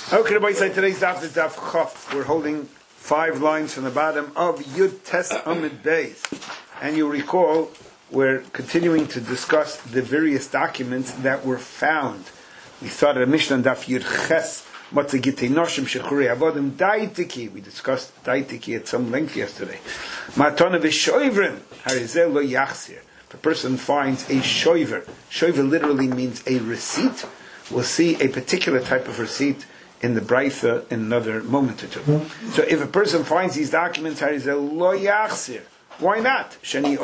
Okay, Rabbi say today's daf is daf Chaf. We're holding 5 lines from the bottom of Yud Tes Amid Beis. And you recall, we're continuing to discuss the various documents that were found. We started a Mishnah daf Yud Ches, Matzah Gitei Noshim Shechure Avodim Daitiki. We discussed Daitiki at some length yesterday. Matana V'shoivrim Harizel Lo Yachzir. If a person finds a shoiver, shoiver literally means a receipt. We'll see a particular type of receipt in the Braitha in another moment or two. So if a person finds these documents, why not?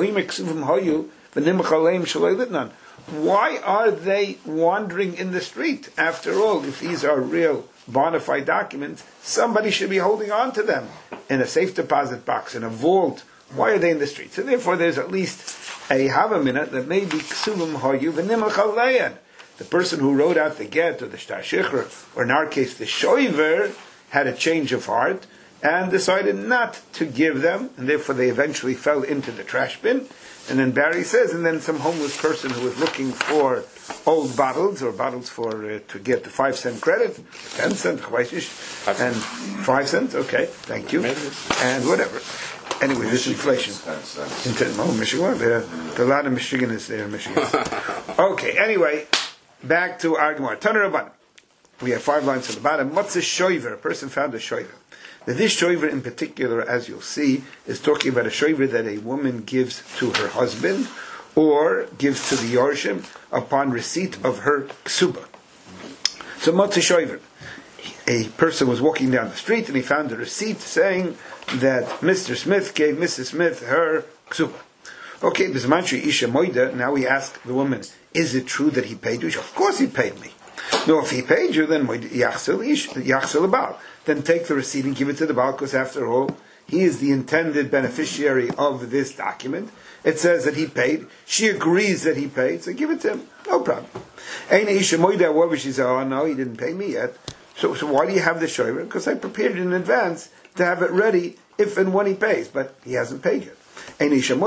Why are they wandering in the street? After all, if these are real bona fide documents, somebody should be holding on to them in a safe deposit box, in a vault. Why are they in the street? So therefore there's at least a havamina that may be ksuvim hoyu v'nimach aleyan. The person who wrote out the get, or the shtar shichur, or in our case the shoiver, had a change of heart and decided not to give them, and therefore they eventually fell into the trash bin. And then Barry says, and then some homeless person who was looking for old bottles, or bottles for to get the 5-cent credit, 10 cent, and 5 cents, okay, thank you, and whatever. Anyway, this inflation. Michigan, there are a lot of Michiganders there in Michigan. Okay, anyway, back to our Gemara. Taner Rabbanan. We have 5 lines from the bottom. What's a shoiver? A person found a shoiver. Now, this shoiver in particular, as you'll see, is talking about a shoiver that a woman gives to her husband or gives to the Yorshim upon receipt of her ksuba. So, what's a shoiver? A person was walking down the street and he found a receipt saying that Mr. Smith gave Mrs. Smith her ksuba. Okay, Bismantri Isha Moida, now we ask the woman, is it true that he paid you? Of course he paid me. No, if he paid you, then Yachsel Baal. Then take the receipt and give it to the Baal, because after all, he is the intended beneficiary of this document. It says that he paid. She agrees that he paid, so give it to him. No problem. Aina Isha Moida, what she said, oh no, he didn't pay me yet. So why do you have the shoiver? Because I prepared it in advance to have it ready if and when he pays, but he hasn't paid yet. In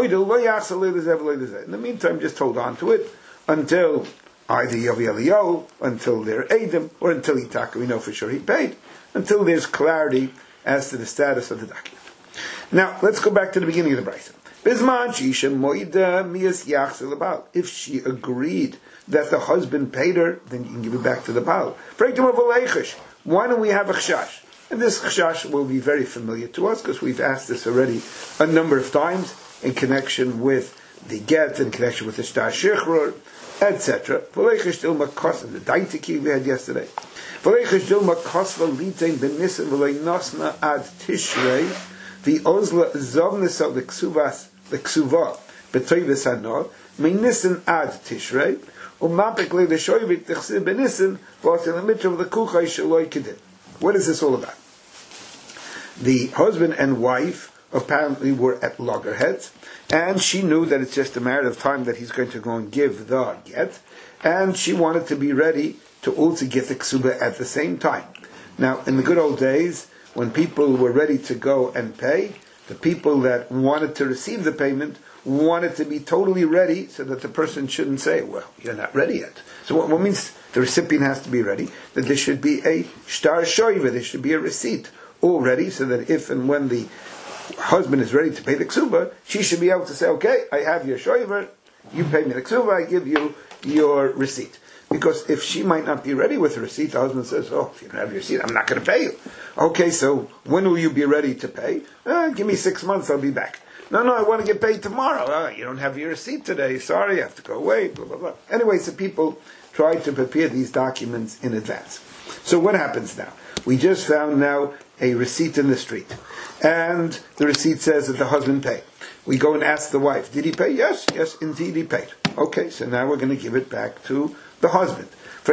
the meantime, just hold on to it until either Yavi Eliyahu, until they're Eidim, or until Itaka, we know for sure he paid, until there's clarity as to the status of the document. Now, let's go back to the beginning of the Brisa. If she agreed that the husband paid her, then you can give it back to the Baal. Why don't we have a chashash? And this chashash will be very familiar to us because we've asked this already a number of times in connection with the get, in connection with the shtar shichrur, etc. The daitiki we had yesterday. The ozla zovness of the ksuva betoivis hanor menissen ad tishrei umapikle the shoyvit tichsid benissen was in the middle of the kuchay shaloi kedin. What is this all about? The husband and wife apparently were at loggerheads, and she knew that it's just a matter of time that he's going to go and give the get, and she wanted to be ready to also get the ksuba at the same time. Now, in the good old days, when people were ready to go and pay, the people that wanted to receive the payment wanted to be totally ready so that the person shouldn't say, well, you're not ready yet. So what means the recipient has to be ready? That there should be a shtar shoiva, there should be a receipt all ready so that if and when the husband is ready to pay the ksuba, she should be able to say, okay, I have your shoiva, you pay me the ksuba, I give you your receipt. Because if she might not be ready with the receipt, the husband says, oh, if you don't have your receipt, I'm not going to pay you. Okay, so when will you be ready to pay? Give me 6 months, I'll be back. No, I want to get paid tomorrow. You don't have your receipt today. Sorry, you have to go away, blah, blah, blah. Anyway, so people try to prepare these documents in advance. So what happens now? We just found now a receipt in the street. And the receipt says that the husband paid. We go and ask the wife, did he pay? Yes, indeed he paid. Okay, so now we're going to give it back to the husband.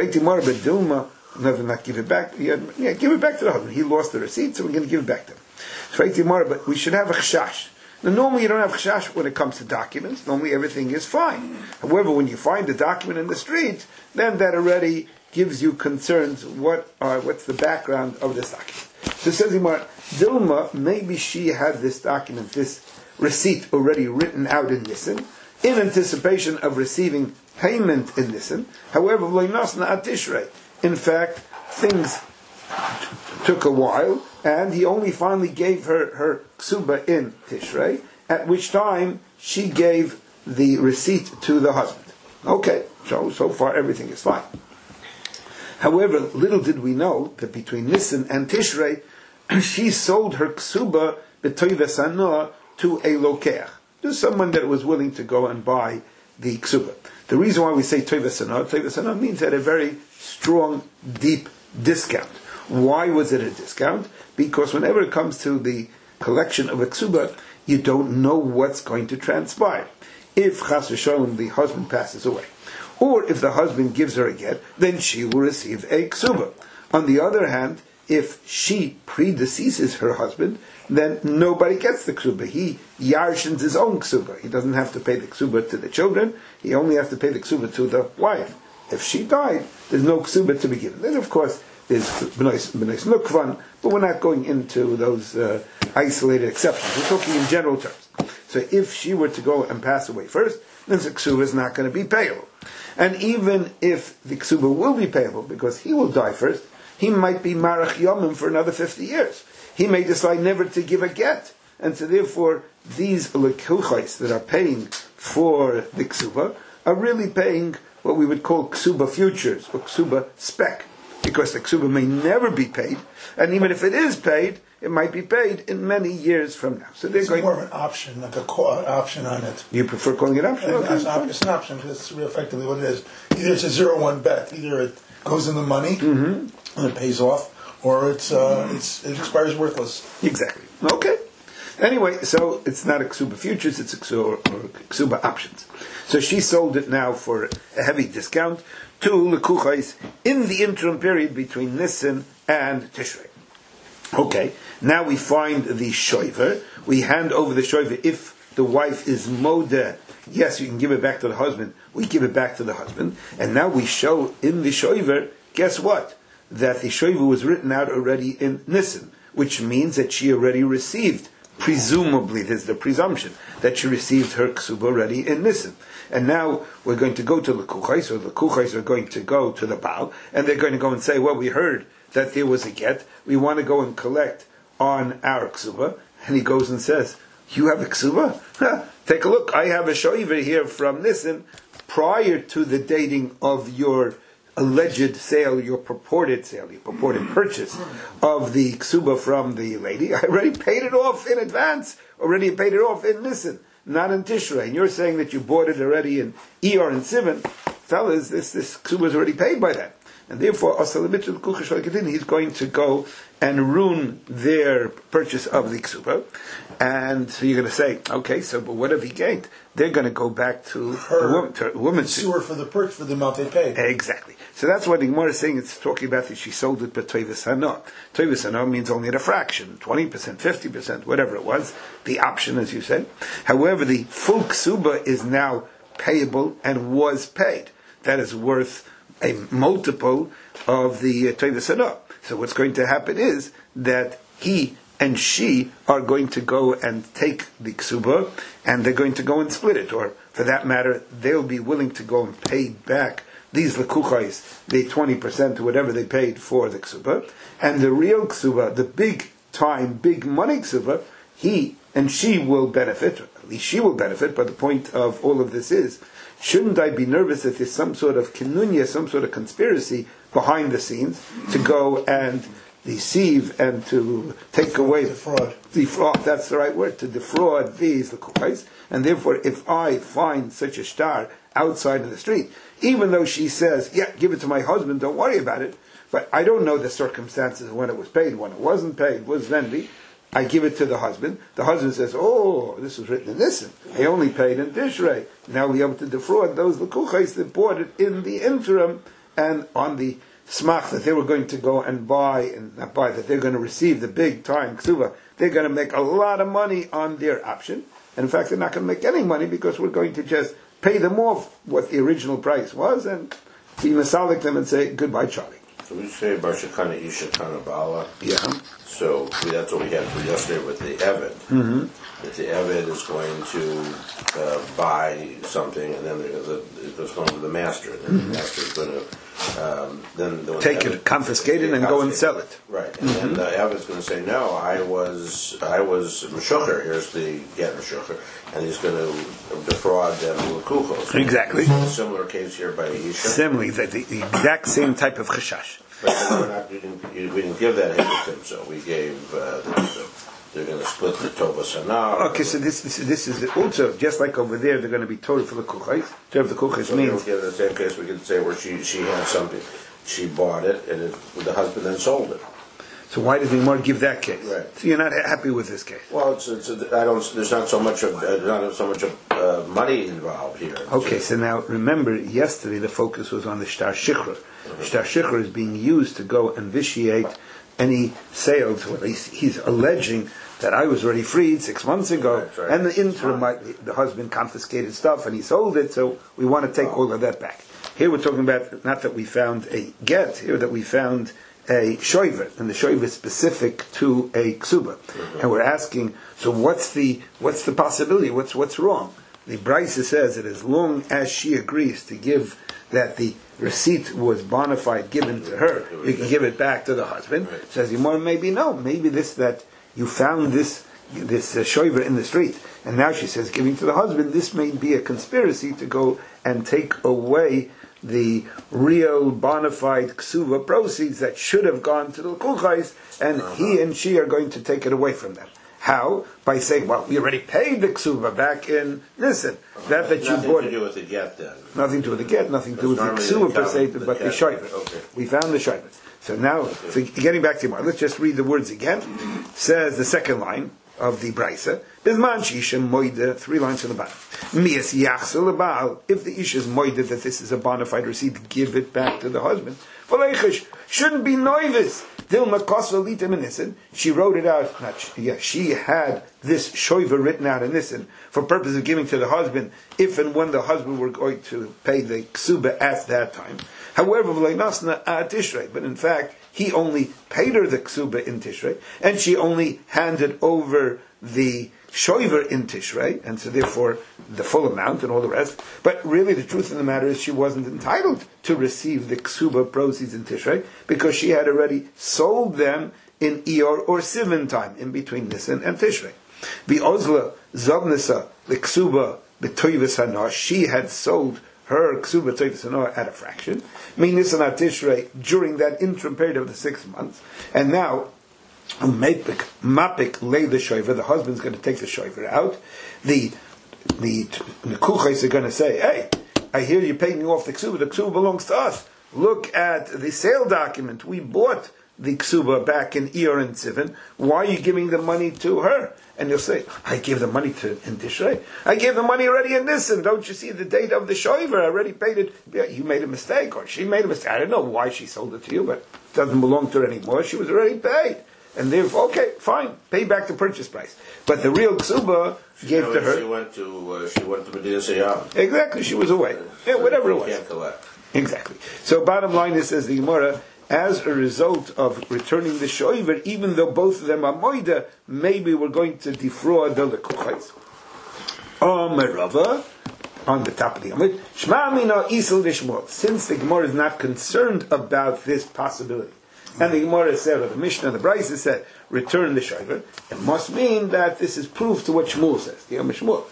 Never not give it back. Give it back to the husband. He lost the receipt, so we're going to give it back to him. But we should have a chashash. Now, normally you don't have chashash when it comes to documents. Normally everything is fine. However, when you find a document in the street, then that already gives you concerns. What's the background of this document? So says Dilma, maybe she had this document, this receipt already written out in Nisan, in anticipation of receiving payment in Nisan. However, in fact, things took a while, and he only finally gave her ksuba in Tishrei, at which time she gave the receipt to the husband. Okay, so far everything is fine. However, little did we know that between Nisan and Tishrei, she sold her ksuba b'toives hanoah to a lokeach, to someone that was willing to go and buy the ksuba. The reason why we say toives hanoah means at a very strong, deep discount. Why was it a discount? Because whenever it comes to the collection of a ksuba, you don't know what's going to transpire. If chas v'sholom the husband passes away, or if the husband gives her a get, then she will receive a ksuba. On the other hand, if she predeceases her husband, then nobody gets the ksuba. He yarshins his own ksuba. He doesn't have to pay the ksuba to the children. He only has to pay the ksuba to the wife. If she died, there's no ksuba to be given. Then, of course, there's b'nois nukvan, but we're not going into those isolated exceptions. We're talking in general terms. So if she were to go and pass away first, then the ksuba is not going to be payable. And even if the ksuba will be payable, because he will die first, he might be marach yomim for another 50 years. He may decide never to give a get. And so therefore, these lekuchais that are paying for the ksuba are really paying what we would call ksuba futures, or ksuba spec. Because the ksuba may never be paid, and even if it is paid, it might be paid in many years from now. So it's more of an option, like a option on it. You prefer calling it option? Okay. It's an option because it's effectively what it is. Either it's a 0-1 bet. Either it goes in the money and it pays off, or it expires worthless. Exactly. Okay. Anyway, so it's not a ksuba futures; it's a ksuba options. So she sold it now for a heavy discount to lekuchais in the interim period between Nisan and Tishrei. Okay, now we find the shoiver. We hand over the shoiver. If the wife is modeh, yes, you can give it back to the husband. We give it back to the husband. And now we show in the shoiver, guess what? That the shoiver was written out already in Nisan, which means that she already received, presumably, there's the presumption, that she received her ksuba already in Nisan. And now we're going to go to the kuchais, or the kuchais are going to go to the Baal, and they're going to go and say, well, we heard that there was a get, we want to go and collect on our ksuba. And he goes and says, you have a ksuba? Take a look, I have a shoiver here from Nisan, prior to the dating of your alleged sale, your purported purchase of the ksuba from the lady. I already paid it off in advance, already paid it off in Nisan, not in Tishrei. And you're saying that you bought it already in Iyar and Sivan. Fellas, this ksuba is already paid by that. And therefore, he's going to go and ruin their purchase of the ksuba. And so you're going to say, okay, so but what have he gained? They're going to go back to the woman. Sue her for the amount they paid. Exactly. So that's what the Gemara is saying. It's talking about that she sold it, but toives hanoah. Toives hanoah means only at a fraction, 20%, 50%, whatever it was, the option, as you said. However, the full ksuba is now payable and was paid. That is worth a multiple of the toives hanoah. So what's going to happen is that he and she are going to go and take the ksuba, and they're going to go and split it, or for that matter, they'll be willing to go and pay back these lekuchais, the 20% or whatever they paid for the ksuba, and the real ksuba, the big time, big money ksuba, he and she will benefit, or at least she will benefit, but the point of all of this is, shouldn't I be nervous that there's some sort of kinunya, some sort of conspiracy behind the scenes to go and deceive and to take away defraud, that's the right word, to defraud these lekuchais, and therefore if I find such a star outside of the street, even though she says, yeah, give it to my husband, don't worry about it, but I don't know the circumstances when it was paid, when it wasn't paid, was Vendi, I give it to the husband says, oh, this was written in Nisan, I only paid in Tishrei, now we're able to defraud those lekuchais that bought it in the interim, and on the smach that they were going to go and buy, and not buy, that they're going to receive the big time ksuba, they're going to make a lot of money on their option, and in fact they're not going to make any money because we're going to just pay them off what the original price was and be masalik them and say goodbye Charlie. So we say Barshakana Isha Kana Bala. Yeah. So that's what we had for yesterday with the Eved. Mm-hmm. That the Eved is going to buy something, and then it's going to the master, and then the master is going to then take it, confiscate it, and go and sell it. Right, and then the Evid's going to say, no, I was Meshucher, here's the get Meshucher, and he's going to defraud them L'kuchos. Exactly. A similar case here by Isha. Similarly, the exact same type of chashash. But we didn't give that hint to him, so we gave, they're going to split the Tova Sana. Okay, so this is also, just like over there, they're going to be total for the kuchais. Total for the kuchais So means... in the same case, we could say where she had something, she bought it, and the husband then sold it. So why did the Gemara give that case? Right. So you're not happy with this case? Well, there's not so much of money involved here. Okay, so now remember, yesterday the focus was on the shtar shichra. Shtar shichra is being used to go and vitiate any sales. Well, he's alleging that I was already freed 6 months ago, right. and the interim, the husband confiscated stuff and he sold it, so we want to take all of that back. Here we're talking about not that we found a get, here that we found a shoiver, and the shoiver is specific to a ksuba. And we're asking, so what's the possibility? What's wrong? The Brisa says that as long as she agrees to give that the receipt was bona fide given to her, you can give it back to the husband. Right. Says Yomar, maybe no, maybe that you found this shoiver in the street, and now she says giving to the husband, this may be a conspiracy to go and take away the real bona fide ksuva proceeds that should have gone to the kuchais, and he and she are going to take it away from them. How? By saying, well, we already paid the ksuva back in Nisan. That you bought. Nothing to do with the get then. Nothing to do with the get, nothing to do with the ksuva per se, but the shoiver. Okay. We found the shoiver. So now, so getting back to Yomar, let's just read the words again. Says the second line of the Brisa, Bisman Shisha Moide, 3 lines from the bottom. Mias Yachsel Baal, if the Isha is Moide that this is a bona fide receipt, give it back to the husband. V'leichish, shouldn't be noivis. Dilma Kosva Lita Menissen, she wrote it out, she had this shoiva written out in Nissen for purpose of giving to the husband, if and when the husband were going to pay the ksuba at that time. However, but in fact, he only paid her the ksuba in Tishrei, and she only handed over the shoiver in Tishrei, and so therefore the full amount and all the rest. But really the truth of the matter is she wasn't entitled to receive the ksuba proceeds in Tishrei, because she had already sold them in Iyar or Sivan time, in between Nisan and Tishrei. The Ozla Zovnisa, the ksuba b'toyves hana, she had sold her ksuba toyves hana at a fraction, meaning Nisan at Tishrei during that interim period of the 6 months, and now Mapik lay the shoiver, the husband's going to take the shoiver out. The kuchais are going to say, hey, I hear you're paying me off the ksuba belongs to us. Look at the sale document. We bought the ksuba back in Iyar and Sivan. Why are you giving the money to her? And you'll say, I gave the money to in Tishrei. I gave the money already in Nisan. Don't you see the date of the shoiver? I already paid it. Yeah, you made a mistake, or she made a mistake. I don't know why she sold it to you, but it doesn't belong to her anymore. She was already paid. And therefore, okay, fine, pay back the purchase price. But the real ksuba gave to her. She went to Medina Sayyam. Exactly, she was away. Yeah, whatever it was. Can't collect. Exactly. So bottom line is, says the Gemara, as a result of returning the shoiver, even though both of them are moida, maybe we're going to defraud the lekuchais. Merava, on the top of the Amud, Shma mina isel dishmol. Since the Gemara is not concerned about this possibility, and the Gemara said, or the Mishnah, the Brisa said, return the shoiver, it must mean that this is proof to what Shmuel says. The Shmuel,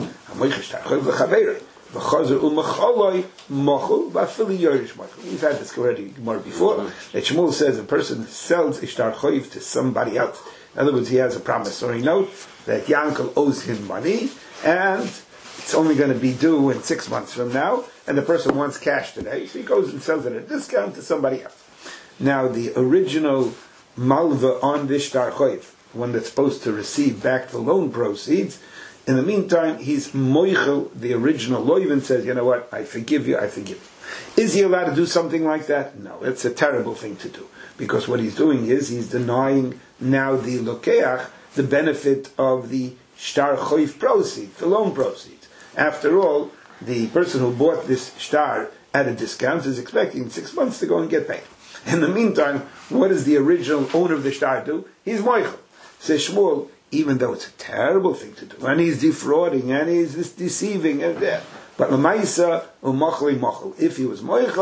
we've had this already Gemara before. That Shmuel says a person sells ishtar choiv to somebody else. In other words, he has a promissory note that Yankel owes him money, and it's only going to be due in 6 months from now, and the person wants cash today, so he goes and sells it at a discount to somebody else. Now, the original malva on this shtar choiv, one that's supposed to receive back the loan proceeds, in the meantime, he's moichel, the original loyvin, says, you know what, I forgive you. Is he allowed to do something like that? No, it's a terrible thing to do. Because what he's doing is, he's denying now the lokeach, the benefit of the shtar choiv proceeds, the loan proceeds. After all, the person who bought this shtar at a discount is expecting 6 months to go and get paid. In the meantime, what does the original owner of the shtar do? He's moichel. Says Shmuel, even though it's a terrible thing to do, and he's defrauding, and he's deceiving, and that. But l'maisa umachli machel. If he was moichel,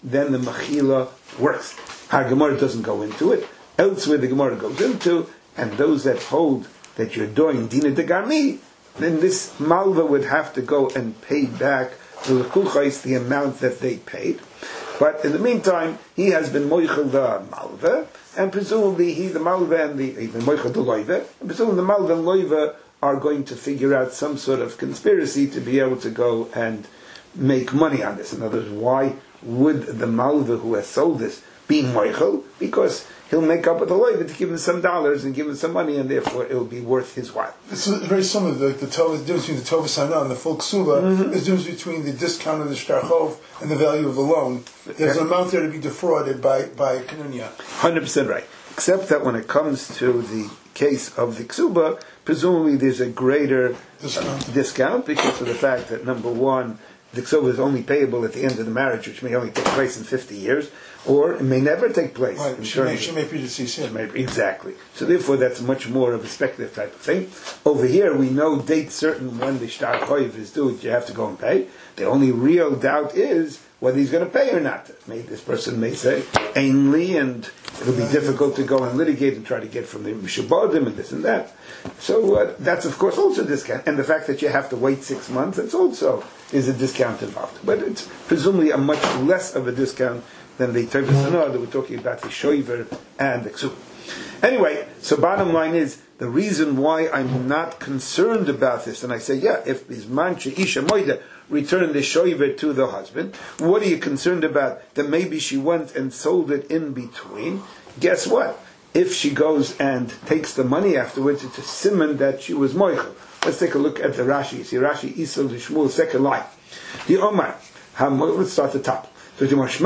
then the mechila works. Our Gemara doesn't go into it. Elsewhere the Gemara goes into, and those that hold that you're doing dina de garmi, then this malva would have to go and pay back the lekuchais the amount that they paid. But in the meantime, he has been moichel the malva, and presumably the malva and even moichel the loiva, and presumably the malva and loiva are going to figure out some sort of conspiracy to be able to go and make money on this. In other words, why would the malva who has sold this be moichel? Because he'll make up with the loiva to give him some dollars and give him some money, and therefore it will be worth his while. It's very similar. The difference between the Tova Sana and the full Ksuba is the difference between the discount of the Shtarchov and the value of the loan. There's an amount there to be defrauded by Kanunya. 100% right. Except that when it comes to the case of the Ksuba, presumably there's a greater discount because of the fact that, number one, the Ksuba is only payable at the end of the marriage, which may only take place in 50 years, or it may never take place. Right, she may predecease him. Exactly. So therefore that's much more of a speculative type of thing. Over here we know date certain when the Shtar Choiv is due, you have to go and pay. The only real doubt is whether he's going to pay or not. This person may say, ainly, and it'll be difficult to go and litigate and try to get from the Mishabodim and this and that. So that's of course also a discount. And the fact that you have to wait 6 months, it's also is a discount involved. But it's presumably a much less of a discount than the Tevis that we're talking about, the Shoiver and the Ksuba. Anyway, so bottom line is, the reason why I'm not concerned about this, and I say, yeah, if Bizman Isha Moida returned the Shoiver to the husband, what are you concerned about? That maybe she went and sold it in between. Guess what? If she goes and takes the money afterwards, it's a simon that she was moichel. Let's take a look at the Rashi. You see Rashi, Isel, Shmuel, second line. The Omar, let's start at the top. So since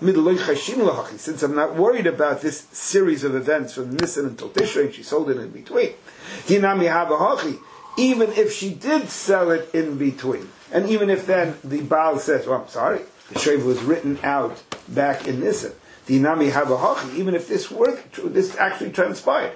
I'm not worried about this series of events from Nisan until Tishrei, and she sold it in between, even if she did sell it in between, and even if then the Baal says, well, I'm sorry, the Sheva was written out back in Nisan, even if this were true, this actually transpired,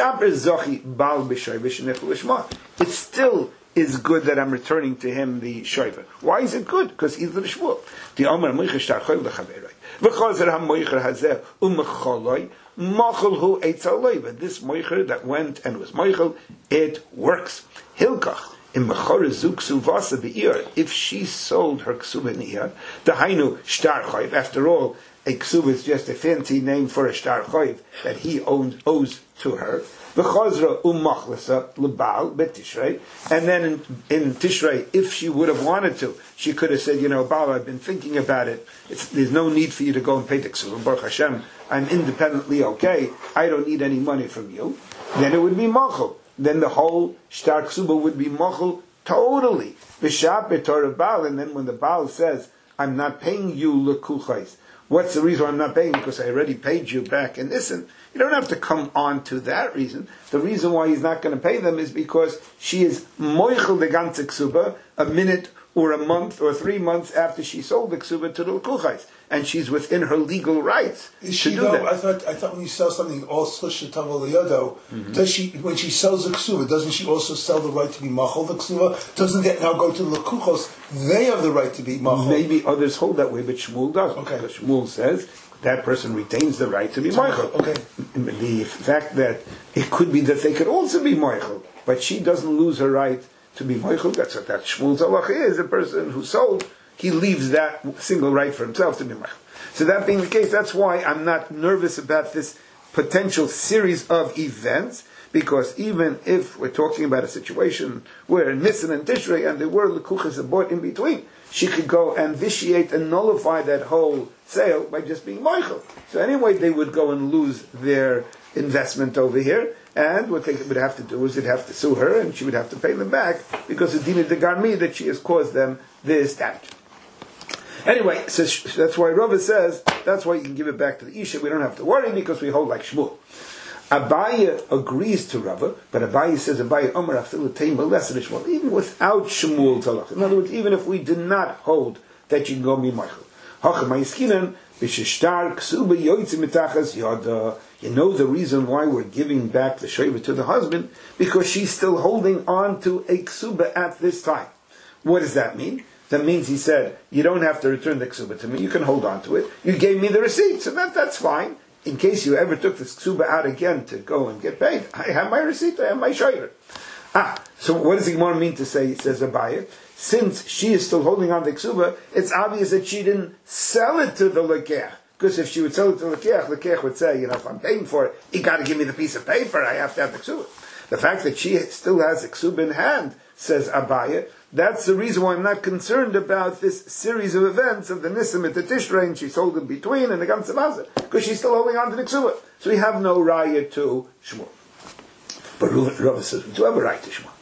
it still is good that I'm returning to him the shoiver. Why is it good? Because he's the shmuel. The Omer Moicher Shtar Choiv lechaveroi. V'chazer ha-moicher hazeh umecholoi machol hu eitzaloi. But this moicher that went and was moichel, it works. Hilkach im mechore zu ksuvasa be'ir. If she sold her ksuva in iyar, the hainu Shtar Choiv. After all, a ksuva is just a fancy name for a Shtar Choiv that he owes to her. V'chazra umachlasa lebal betishrei, and then in Tishrei, if she would have wanted to, she could have said, Baal, I've been thinking about it. There's no need for you to go and pay the ksuva. Baruch Hashem, I'm independently okay. I don't need any money from you. Then it would be machal. Then the whole shtar ksuba would be machal totally. V'shab betor Baal, and then when the Baal says, I'm not paying you lekuchais. What's the reason I'm not paying? Because I already paid you back in Nisan. You don't have to come on to that reason. The reason why he's not going to pay them is because she is moichel de ganze ksuba a minute or a month or 3 months after she sold the ksuba to the lekuchais, and she's within her legal rights to do that. I thought when you sell something, all slishatavo liyodo, does she, when she sells the ksuba, doesn't she also sell the right to be machol the ksuba? Doesn't that now go to the lekuchos? They have the right to be machol. Maybe others hold that way, but Shmuel doesn't. Okay. Because Shmuel says that person retains the right to be moichel. Okay. The fact that it could be that they could also be moichel, but she doesn't lose her right to be moichel. That's what that Shmuel's halacha is. A person who sold, he leaves that single right for himself to be moichel. So that being the case, that's why I'm not nervous about this potential series of events, because even if we're talking about a situation where Nisan and Tishrei and there were lekuchas bought in between, she could go and vitiate and nullify that whole sale by just being moichel. So anyway, they would go and lose their investment over here, and what they would have to do is they'd have to sue her, and she would have to pay them back because of dina de garmi that she has caused them this damage. Anyway, so that's why Rava says that's why you can give it back to the Isha. We don't have to worry because we hold like Shmuel. Abaye agrees to Rava, but Abaye says Abaye Omer afilu teima less than Shmuel, even without Shmuel's halacha. In other words, even if we did not hold that you can go mi'machel. You know the reason why we're giving back the shoiva to the husband, because she's still holding on to a ksuba at this time. What does that mean? that means he said, you don't have to return the ksuba to me, you can hold on to it. You gave me the receipt, so that's fine. In case you ever took this ksuba out again to go and get paid, I have my receipt, I have my shayver. So what does the Gemara mean to say, says Abaye? Since she is still holding on to the ksuba, it's obvious that she didn't sell it to the lekech. Because if she would sell it to the lekech would say, if I'm paying for it, you got to give me the piece of paper, I have to have the ksuba. The fact that she still has the ksuba in hand, says Abaye, that's the reason why I'm not concerned about this series of events of the Nisim at the Tishrei, and she sold in between, and the Gamsa Maza, because she's still holding on to the ksuba. So we have no raya to Shmuel. But Rava says, we do have a right to Shmuel.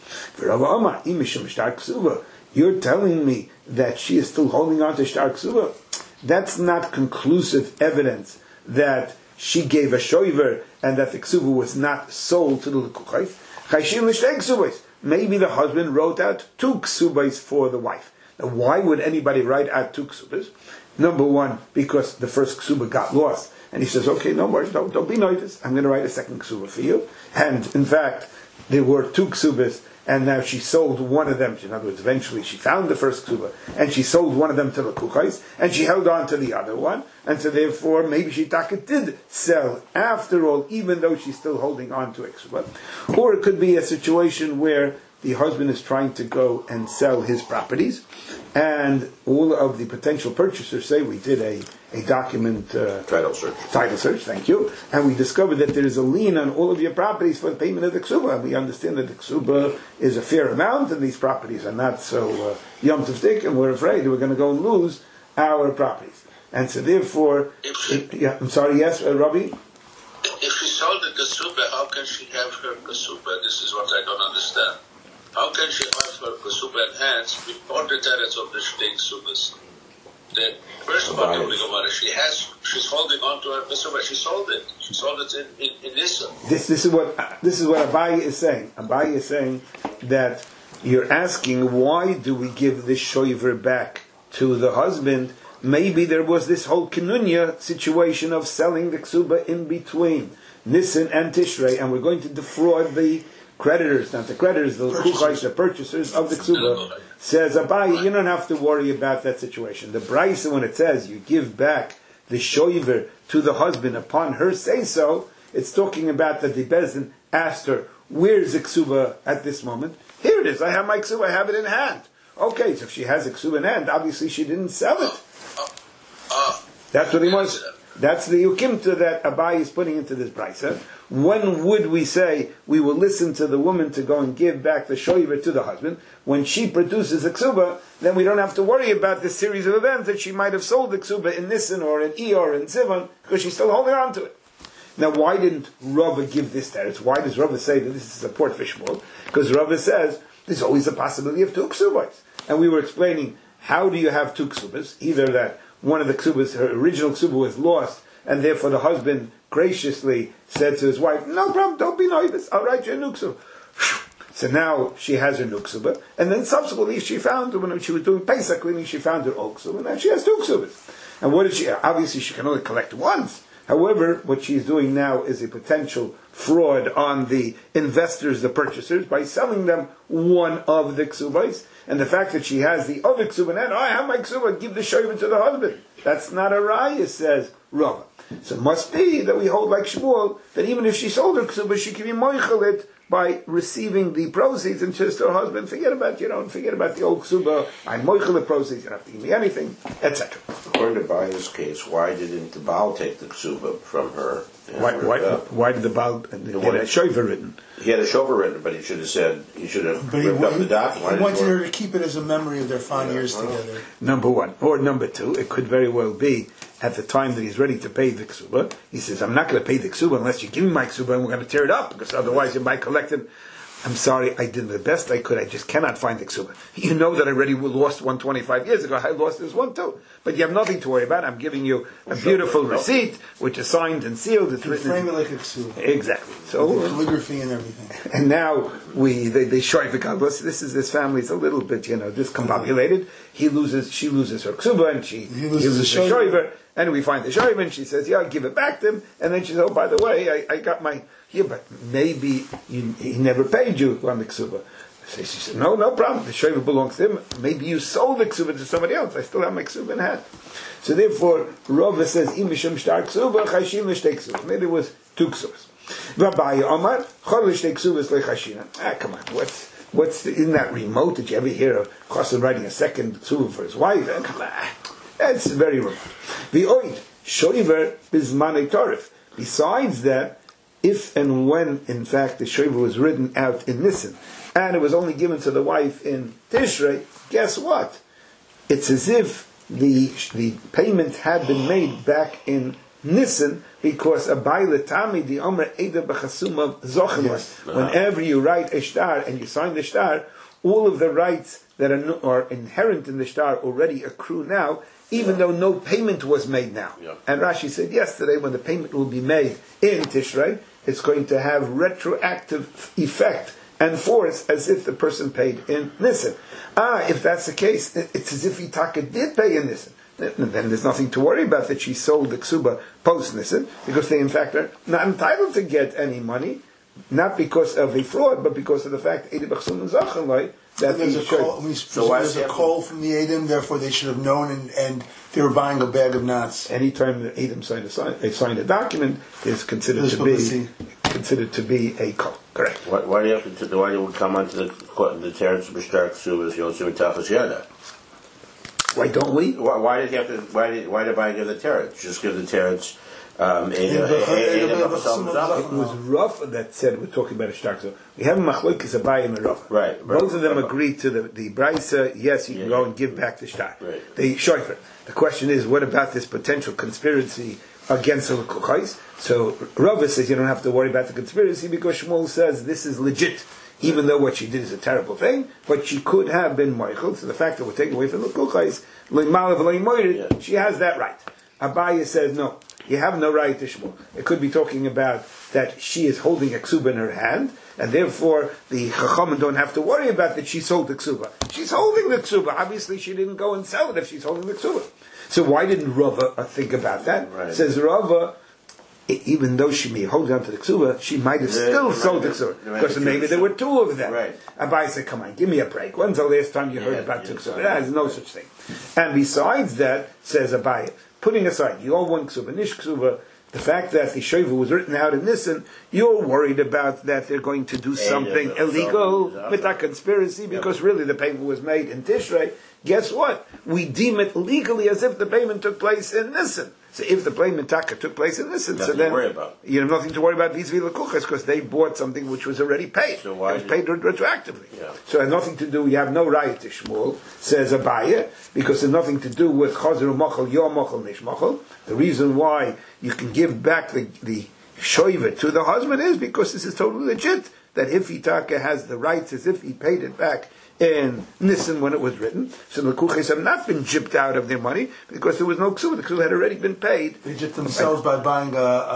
You're telling me that she is still holding on to Shtar Ksuba? That's not conclusive evidence that she gave a shoiver and that the ksuba was not sold to the lekuchais. Maybe the husband wrote out 2 ksubas for the wife. Now, why would anybody write out 2 ksubas? Number one, because the first ksuba got lost. And he says, okay, no worries, don't be nervous. I'm going to write a second ksuba for you. And in fact, there were 2 ksubas, and now she sold one of them. In other words, eventually she found the first ksuba, and she sold one of them to the kuchais, and she held on to the other one. And so therefore, maybe she did sell after all, even though she's still holding on to a ksuba. Or it could be a situation where the husband is trying to go and sell his properties, and all of the potential purchasers say, we did a document title search, thank you, and we discovered that there is a lien on all of your properties for the payment of the ksuba, and we understand that the ksuba is a fair amount, and these properties are not so yom tiftik, and we're afraid we're going to go and lose our properties. And so therefore, I'm sorry, yes, Rabbi? If she sold the ksuba, how can she have her ksuba? This is what I don't understand. How can she have her ksuba in hands before the teretz of the shtei ksubas? The first part of the Gemara, she's holding on to her ksuba. She sold it. She sold it in Nisa. This is what Abaye is saying. Abaye is saying that you're asking, why do we give this shoiver back to the husband? Maybe there was this whole kinunya situation of selling the ksuba in between Nisan and Tishrei, and we're going to defraud the creditors, not the creditors, the kuchais, the purchasers of the ksuba. Says Abaye, you don't have to worry about that situation. The Brisa, when it says you give back the shoiver to the husband upon her say so, it's talking about that the Bezdin asked her, where's the ksuba at this moment? Here it is, I have my ksuba, I have it in hand. Okay, so if she has a ksuba in hand, obviously she didn't sell it. That's what he wants. That's the yukimta that Abaye is putting into this brisa. When would we say we will listen to the woman to go and give back the shoiver to the husband? When she produces a ksuba, then we don't have to worry about this series of events that she might have sold the ksuba in Nisan or in Iyar or in Zivan, because she's still holding on to it. Now, why didn't Rava give this teretz? Why does Rava say that this is support for Shmuel? Because Rava says there's always a possibility of 2 ksubas. And we were explaining, how do you have 2 ksubas? Either that one of the ksubas, her original ksuba, was lost, and therefore the husband graciously said to his wife, no problem, don't be nervous, I'll write you a new ksuba. So now she has her new ksuba, and then subsequently she found, when she was doing Pesach cleaning, she found her old ksuba, and now she has 2 ksubas. And what did she, obviously she can only collect once. However, what she's doing now is a potential fraud on the investors, the purchasers, by selling them one of the ksubas. And the fact that she has the other ksuba, and I have my ksuba, give the shoiver to the husband. That's not a raya, says Rava. So it must be that we hold like Shmuel, that even if she sold her ksuba, she can be moichel it by receiving the proceeds and just her husband, forget about the old ksuba, I'm moichel the proceeds, you don't have to give me anything, etc. According to Baya's case, why didn't the Baal take the ksuba from her? Why did the Baal get a shoiver written? He had a shoiver written, but he should have ripped up the document. He wanted her to keep it as a memory of their fine years together. Number one. Or number two, it could very well be, at the time that he's ready to pay the ksuba, he says, I'm not going to pay the ksuba unless you give me my ksuba and we're going to tear it up, because otherwise you might collect it. I'm sorry, I did the best I could, I just cannot find the ksuba. You know that I already lost one 25 years ago, I lost this one too. But you have nothing to worry about, I'm giving you a beautiful receipt, which is signed and sealed, it's written. Frame it like a ksuba. Exactly. So with calligraphy and everything. And now they shoiv the this family is a little bit, discombobulated. She loses her ksuba and he loses her shoiver. And we find the shoiv and she says, yeah, I'll give it back to him. And then she says, oh, by the way, I got my, but maybe he never paid you on the ksuba. So she said, no problem. The shoiva belongs to him. Maybe you sold the ksuba to somebody else. I still have my ksuba in hand. So therefore, Rava says, Im mishum shtar ksuba, chayshim l'shtei ksuba. Maybe it was 2 ksubas. V'Abaye Omar, chol l'shtei ksubas l'chashina. Come on, isn't that remote? Did you ever hear of Chassan writing a second ksuba for his wife? Come on. That's very remote. V'oid, shoiver bizmanei torif. Besides that, if and when, in fact, the shoiver was written out in Nisan, and it was only given to the wife in Tishrei, guess what? It's as if the payment had been made back in Nisan, because Abai L'Tami, the Omer Eda B'Chasuma Zochim. Whenever you write a shtar and you sign the shtar, all of the rights that are inherent in the shtar already accrue now, even though no payment was made now. Yeah. And Rashi said yesterday, when the payment will be made in Tishrei, it's going to have retroactive effect and force as if the person paid in Nisan. If that's the case, it's as if Itaka did pay in Nisan. Then there's nothing to worry about that she sold the ksuba post Nisan, because they in fact are not entitled to get any money, not because of a fraud, but because of the fact that there's a call from the Edom, therefore they should have known, and they were buying a bag of nuts. Anytime the Edom signed a document, is considered to be a call. Correct. Why do you have to? Why do you come onto the teretz b'shtar ksubas yotzim mitachas yada? Why don't we? Why did you have to? Why did I give the teretz? Just give the teretz. It was Rav that said we're talking about a shtar. So we have machlokes Abaye and Rav. Right. Both of them agreed to the brisa. Yes, you can go and give back the shtar. Right. The shofar. The question is, what about this potential conspiracy against the Kuchais? So Rav says you don't have to worry about the conspiracy because Shmuel says this is legit. Even though what she did is a terrible thing, but she could have been Michael. So the fact that we're taking away from the Kuchais, she has that right. Abaye says no. You have no right to Shmuel. It could be talking about that she is holding a ksuba in her hand, and therefore the Chachamim don't have to worry about that she sold the ksuba. She's holding the ksuba. Obviously, she didn't go and sell it if she's holding the ksuba. So why didn't Rava think about that? Right. Says Rava, even though she may hold on to the ksuba, she might have still sold the ksuba, because maybe there were 2 of them. Right. Abai said, come on, give me a break. When's the last time you heard about 2 ksuba? There's no such thing. And besides that, says Abai, putting aside, you all want ksuba, nish ksuba, the fact that the shoiva was written out in Nisan, you're worried about that they're going to do something illegal with that conspiracy, because really the payment was made in Tishrei. Guess what? We deem it legally as if the payment took place in Nisan. So if the payment took place in Nisan, so then you have nothing to worry about these Vila because they bought something which was already paid. So why it was paid retroactively. Yeah. So it has nothing to do, you have no right to Shmuel, says Abaye, because it has nothing to do with Chazer Machal, Yom Machal, Nish Machal. The reason why you can give back the shoiva to the husband is because this is totally legit, that if Itaka has the rights as if he paid it back in Nisan when it was written. So the Kuchis have not been gypped out of their money because there was no ksuba. The ksuba had already been paid. They gypped themselves by buying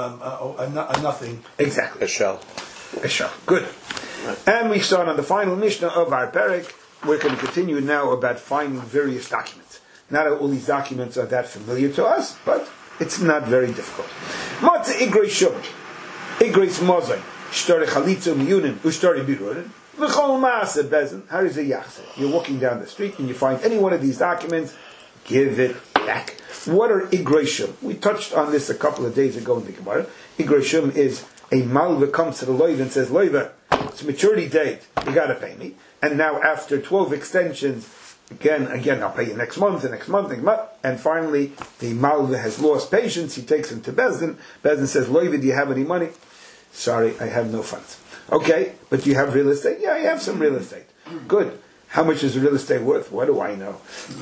a nothing. Exactly. A shell. Good. Right. And we start on the final Mishnah of our Perek. We're going to continue now about finding various documents. Not all these documents are that familiar to us, but it's not very difficult. Matzah Igrei Shum, Igrei Smozai, Shtari Chalitza Miyunin, Ushtari Birurin, V'chol Maaseh Bezin, Harizeh Yachzeh. You're walking down the street and you find any one of these documents, give it back. What are Igrei Shum? We touched on this a couple of days ago in the Gemara. Igrei Shum is a malva comes to the loiva and says, loiva, it's maturity date, you got to pay me. And now after 12 extensions, again, I'll pay you next month, and finally the malva has lost patience. He takes him to Bezdin. Bezdin says, loiva, do you have any money? Sorry, I have no funds. Okay, but you have real estate? Yeah, I have some real estate. Good. How much is the real estate worth? What do I know?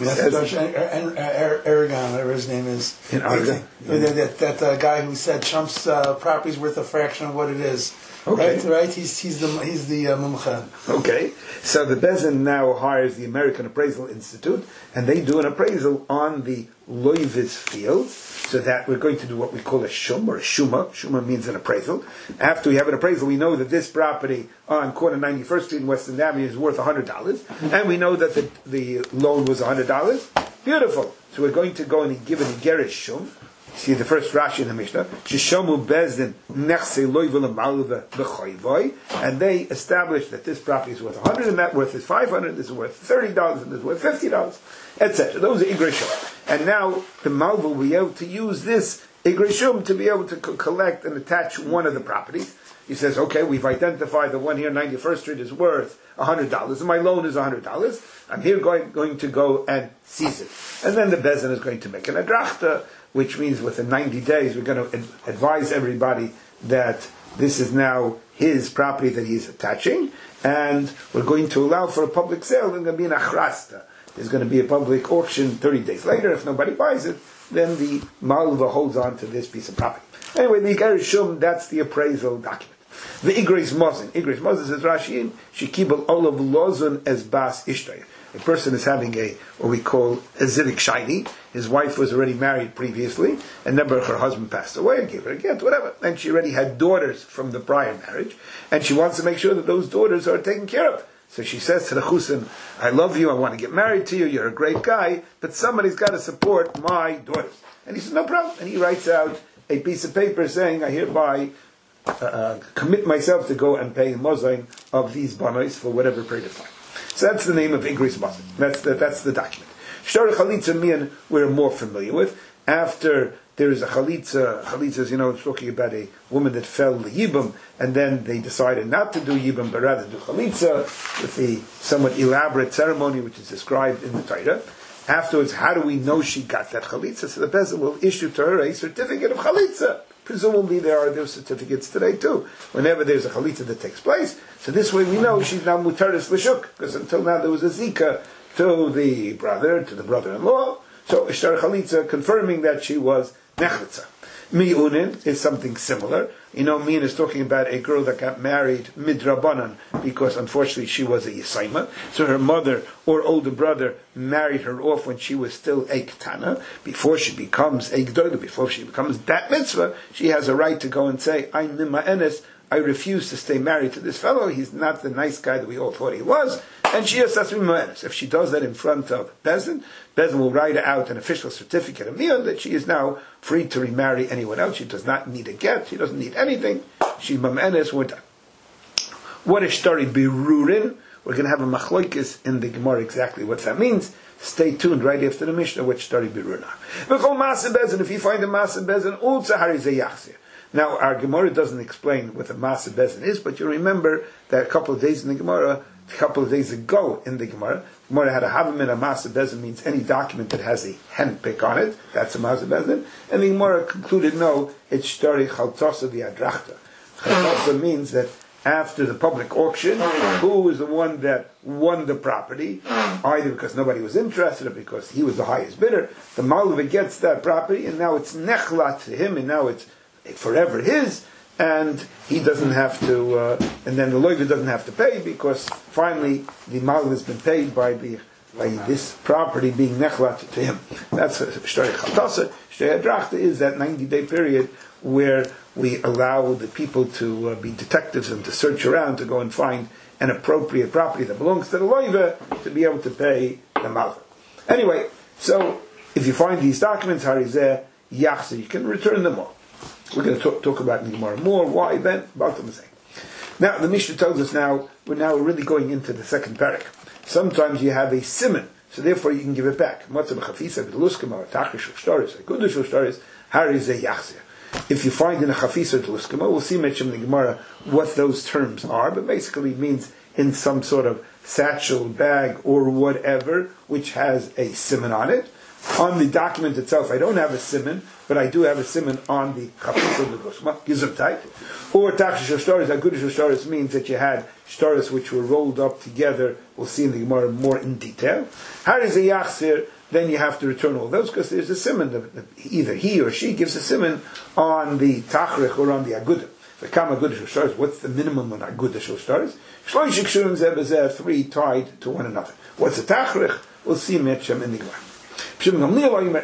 Aragon, whatever his name is. In Aragon? That guy who said Trump's property is worth a fraction of what it is. Okay. Right? He's the mumcha. Okay. So the Bezin now hires the American Appraisal Institute, and they do an appraisal on the Loivis field, so that we're going to do what we call a shum or a shuma. Shuma means an appraisal. After we have an appraisal, we know that this property on corner 91st Street in Western Avenue is worth $100, and we know that the loan was $100. Beautiful. So we're going to go and give an Igerish shum See the first Rashi in the Mishnah. Shishomu bezdin nechse loivel malva b'choyvoy, and they established that this property is worth 100, and that worth is 500. This is worth $30, and this is worth $50, etc. Those are igreshum. And now the malva will be able to use this igreshum to be able to collect and attach one of the properties. He says, okay, we've identified the one here, 91st Street, is worth $100, and my loan is $100. I'm here going to go and seize it. And then the Bezin is going to make an adrachta, which means within 90 days we're going to advise everybody that this is now his property that he's attaching, and we're going to allow for a public sale. There's going to be an achrasta. There's going to be a public auction 30 days later. If nobody buys it, then the malva holds on to this piece of property. Anyway, the Gerishum, that's the appraisal document. The Igris Mozin. Igris Mozin says Rashi, Shekibel Olav Lozun as Bas Ishtay. A person is having what we call a Zirik Shaini. His wife was already married previously, and never her husband passed away and gave her a gift, whatever. And she already had daughters from the prior marriage, and she wants to make sure that those daughters are taken care of. So she says to the Chusin, I love you, I want to get married to you, you're a great guy, but somebody's got to support my daughters. And he says, no problem. And he writes out a piece of paper saying, I hereby commit myself to go and pay mozain of these banos for whatever period of time. So that's the name of Igris Mozain. That's the document. Shtar Chalitza Mian we're more familiar with. After there is a Chalitza, it's talking about a woman that fell the Yibam, and then they decided not to do Yibam, but rather do Chalitza, with the somewhat elaborate ceremony which is described in the Torah. Afterwards, how do we know she got that Chalitza? So the Bezin will issue to her a certificate of Chalitza. Presumably there are those certificates today too, whenever there's a chalitza that takes place. So this way we know she's now mutaris l'shuk, because until now there was a zika to the brother, to the brother-in-law. So ishtar chalitza confirming that she was nechlitza. Mi'unin is something similar. Mi'un is talking about a girl that got married midrabanan because unfortunately she was a yisaima. So her mother or older brother married her off when she was still a ketana. Before she becomes a gdola, before she becomes bat mitzvah, she has a right to go and say, I'm nima'enes, I refuse to stay married to this fellow. He's not the nice guy that we all thought he was. And she has nima'enes. If she does that in front of Bezin will write out an official certificate of Miyun that she is now free to remarry anyone else. She does not need a get. She doesn't need anything. She's mam'enes, we're done. What is Shtari Birurin? We're going to have a machloikis in the Gemara exactly what that means. Stay tuned right after the Mishnah, what Shtari Birurin are. If you find a Masa Bezin, also Harizeh Yachzir. Now, our Gemara doesn't explain what a Masa Bezin is, but you remember that a couple of days ago in the Gemara had a Havamin, a Masa Bezin means any document that has a handpick on it, that's a Masa Bezin, and the Gemara concluded, no, it's Shtari Chaltosa V'Adrachta. Chaltosa means that after the public auction, who was the one that won the property, either because nobody was interested or because he was the highest bidder, the Malva gets that property, and now it's nechlat to him, and now it's forever his, and he doesn't have to, and then the loiva doesn't have to pay because finally the malva has been paid by this property being nechlat to him. That's Shtari Chaltasa. Shtari Adrachta is that 90-day period where we allow the people to be detectives and to search around to go and find an appropriate property that belongs to the loiva to be able to pay the malva. Anyway, so if you find these documents, Harizeh Yachzir, you can return them all. We're going to talk about in the Gemara more. Why then? About the same. Now, the Mishnah tells us we're now really going into the second parak. Sometimes you have a siman, so therefore you can give it back. If you find in a chafisa deluskama, we'll see mentioned in the Gemara what those terms are, but basically it means in some sort of satchel, bag, or whatever, which has a siman on it. On the document itself, I don't have a siman, but I do have a siman on the chafisa deluskama, gizumtait. Or takshish shtaris, agudish shtaris means that you had shtaris which were rolled up together. We'll see in the Gemara more in detail. Harizeh Yachzir, then you have to return all those because there's a siman. Either he or she gives a siman on the tachrich or on the agudah. What's the minimum on agudah shtaris? Shloish kshurim zeh b'zeh, 3 tied to one another. What's a tachrich? We'll see Metchem in the Gemara. But Rabbi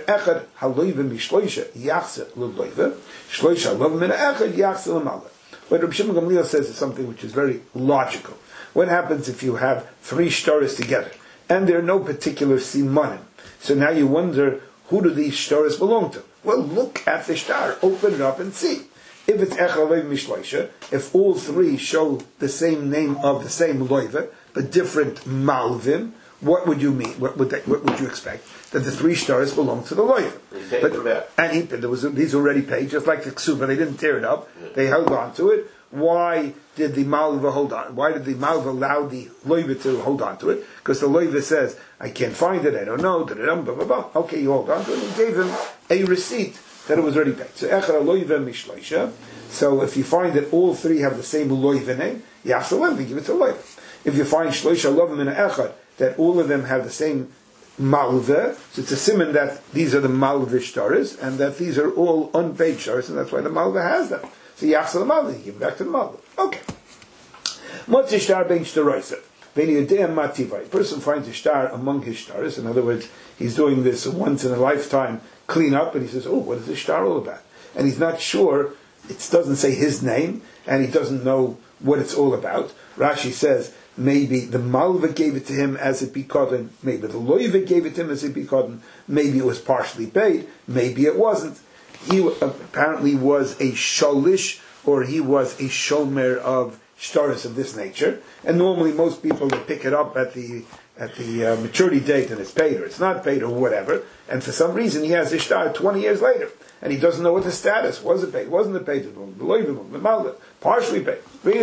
Shimon Gamliel says is something which is very logical. What happens if you have 3 shtaris together and there are no particular simanim? So now you wonder, who do these shtaris belong to? Well, look at the shtar, open it up and see. If it's Echad Loiv Mishloisha, if all three show the same name of the same Loiva, but different Malvim, what would you mean? What would you expect? That the three stars belong to the Loiva. These already paid, just like the Ksuba, they didn't tear it up, they held on to it. Why did the Malva hold on? Why did the Malva allow the Loiva to hold on to it? Because the Loiva says, I can't find it, I don't know, blah, blah, blah. Okay, you hold on to it, and gave him a receipt that it was already paid. So Echad Loiva Mishloisha. So if you find that all three have the same Loiva name, Yachsalim, we give it to Loiva. If you find Shloisha Lovim in Echad, that all of them have the same Malva, so it's a siman that these are the Malva shtaris, and that these are all unpaid shtaris, and that's why the Malva has them. So Yachsalim Malva, you give it back to the Malva. Okay. Motzi shtar ben shtaroisa. A person finds a shtar among his shtaris. In other words, he's doing this once in a lifetime cleanup, and he says, oh, what is this shtar all about? And he's not sure, it doesn't say his name, and he doesn't know what it's all about. Rashi says, maybe the Malva gave it to him as a bikoden, maybe the Loiva gave it to him as a bikoden, maybe it was partially paid, maybe it wasn't. He apparently was a sholish, or he was a shomer of shtaris of this nature, and normally most people will pick it up at the maturity date and it's paid or it's not paid or whatever, and for some reason he has a shtar 20 years later and he doesn't know what the status was. It paid, wasn't it paid, partially paid,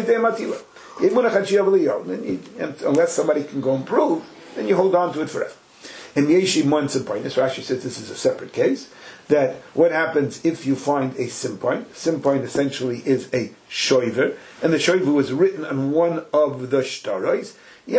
unless somebody can go and prove, then you hold on to it forever. In Yeshi Mon Simpoinus, Rashi says this is a separate case, that what happens if you find a simpoin? Simpoin essentially is a shoiver, and the shoiver was written on one of the shtaros.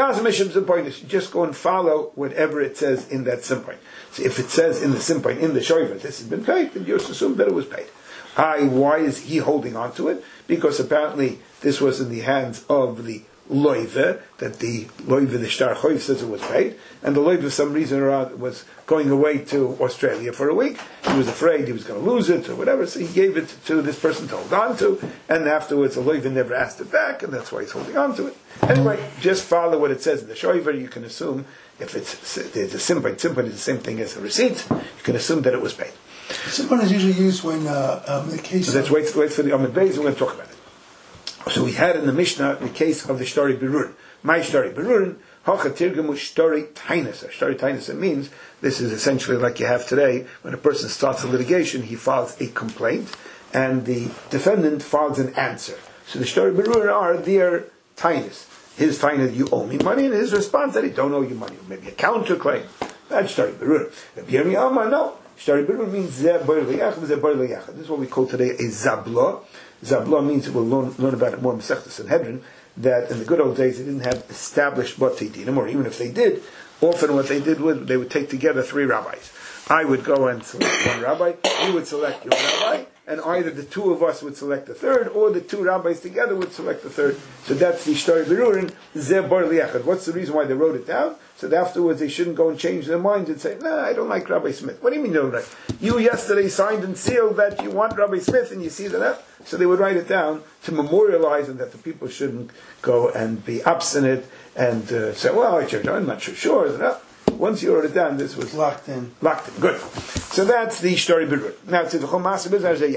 You just go and follow whatever it says in that simpoin. So if it says in the simpoin, in the shoiver, this has been paid, then you just assume that it was paid. Why is he holding on to it? Because apparently this was in the hands of the Loiva, that the Loiva, the Shtar Choiv, says it was paid, and the Loiva, for some reason or other, was going away to Australia for a week. He was afraid he was going to lose it or whatever, so he gave it to this person to hold on to, and afterwards the Loiva never asked it back, and that's why he's holding on to it. Anyway, just follow what it says in the Shoiver. You can assume, if there's a simpan is the same thing as a receipt, you can assume that it was paid. Simpan is usually used when the case. So let's wait for the Amid Beis, we're going to talk about it. So we had in the Mishnah the case of the Shtari Berurin. My Shtari Berurin, Hacha Tirgamu Shtari Tainasa. Shtari Tainasa means, this is essentially like you have today, when a person starts a litigation, he files a complaint, and the defendant files an answer. So the Shtari Berurin are their Tainas. His Tainah, you owe me money, and his response that I don't owe you money, or maybe a counterclaim. That's Shtari Berurin. Rabbi Yirmiyah, no. Shtari Berurin means Zeh Bar L'Yachad, Zeh Bar L'Yachad. This is what we call today a Zabla. Zabla means, we'll learn about it more in Masechta Sanhedrin, that in the good old days they didn't have established Batei Dinim, or even if they did, often what they did was they would take together three rabbis. I would go and select one rabbi, you would select your rabbi, and either the two of us would select the third, or the two rabbis together would select the third. So that's the Shtari Berurin, Zeh Bar L'Yachad. What's the reason why they wrote it down? So that afterwards they shouldn't go and change their minds and say, nah, I don't like Rabbi Smith. What do you mean you don't like? You yesterday signed and sealed that you want Rabbi Smith, and you see that. So they would write it down to memorialize and that the people shouldn't go and be obstinate and say, well, I'm not sure. Once you wrote it down, this was locked in. Good. So that's the Shtari Berurin. Now, the Gemara is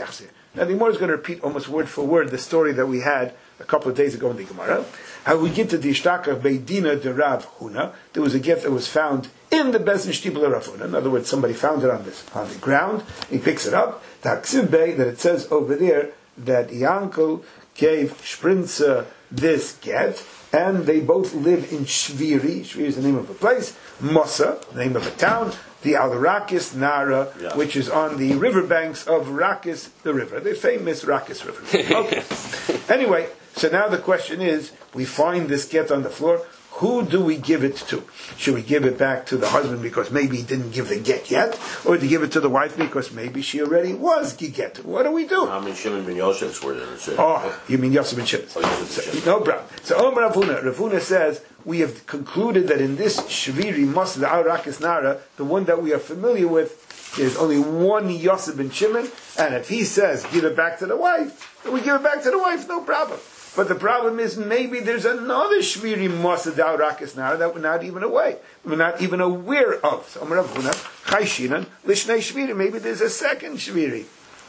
going to repeat almost word for word the story that we had a couple of days ago in the Gemara. How we get to the Ishtaka Beidina de Rav Huna. There was a gift that was found in the Bezdin Shtibel of Rav Huna. In other words, somebody found it on the ground. He picks it up. The Haksiv Bey, that it says over there that Yankel gave Sprinza this get, and they both live in Shviri. Shviri is the name of a place. Mosa, the name of a town. The Al-Rakis Nara, which is on the riverbanks of Rakis, the river, the famous Rakis River. Okay. Anyway, so now the question is, we find this get on the floor. Who do we give it to? Should we give it back to the husband because maybe he didn't give the get yet? Or do we give it to the wife because maybe she already was get? What do we do? How many Shimon ben Yosef's were there? Oh, you mean Yosef ben Shimon. No problem. So Rav Huna says, we have concluded that in this Shviri Mosad Al-Rakis Nara, the one that we are familiar with, there's only one Yosef ben Shimon, and if he says, give it back to the wife, then we give it back to the wife, no problem. But the problem is, maybe there's another Shviri Mosad Al-Rakis Nara that we're not even aware of. So Rav Huna, Chayshinan Lishnei Shviri. Maybe there's a second Shviri.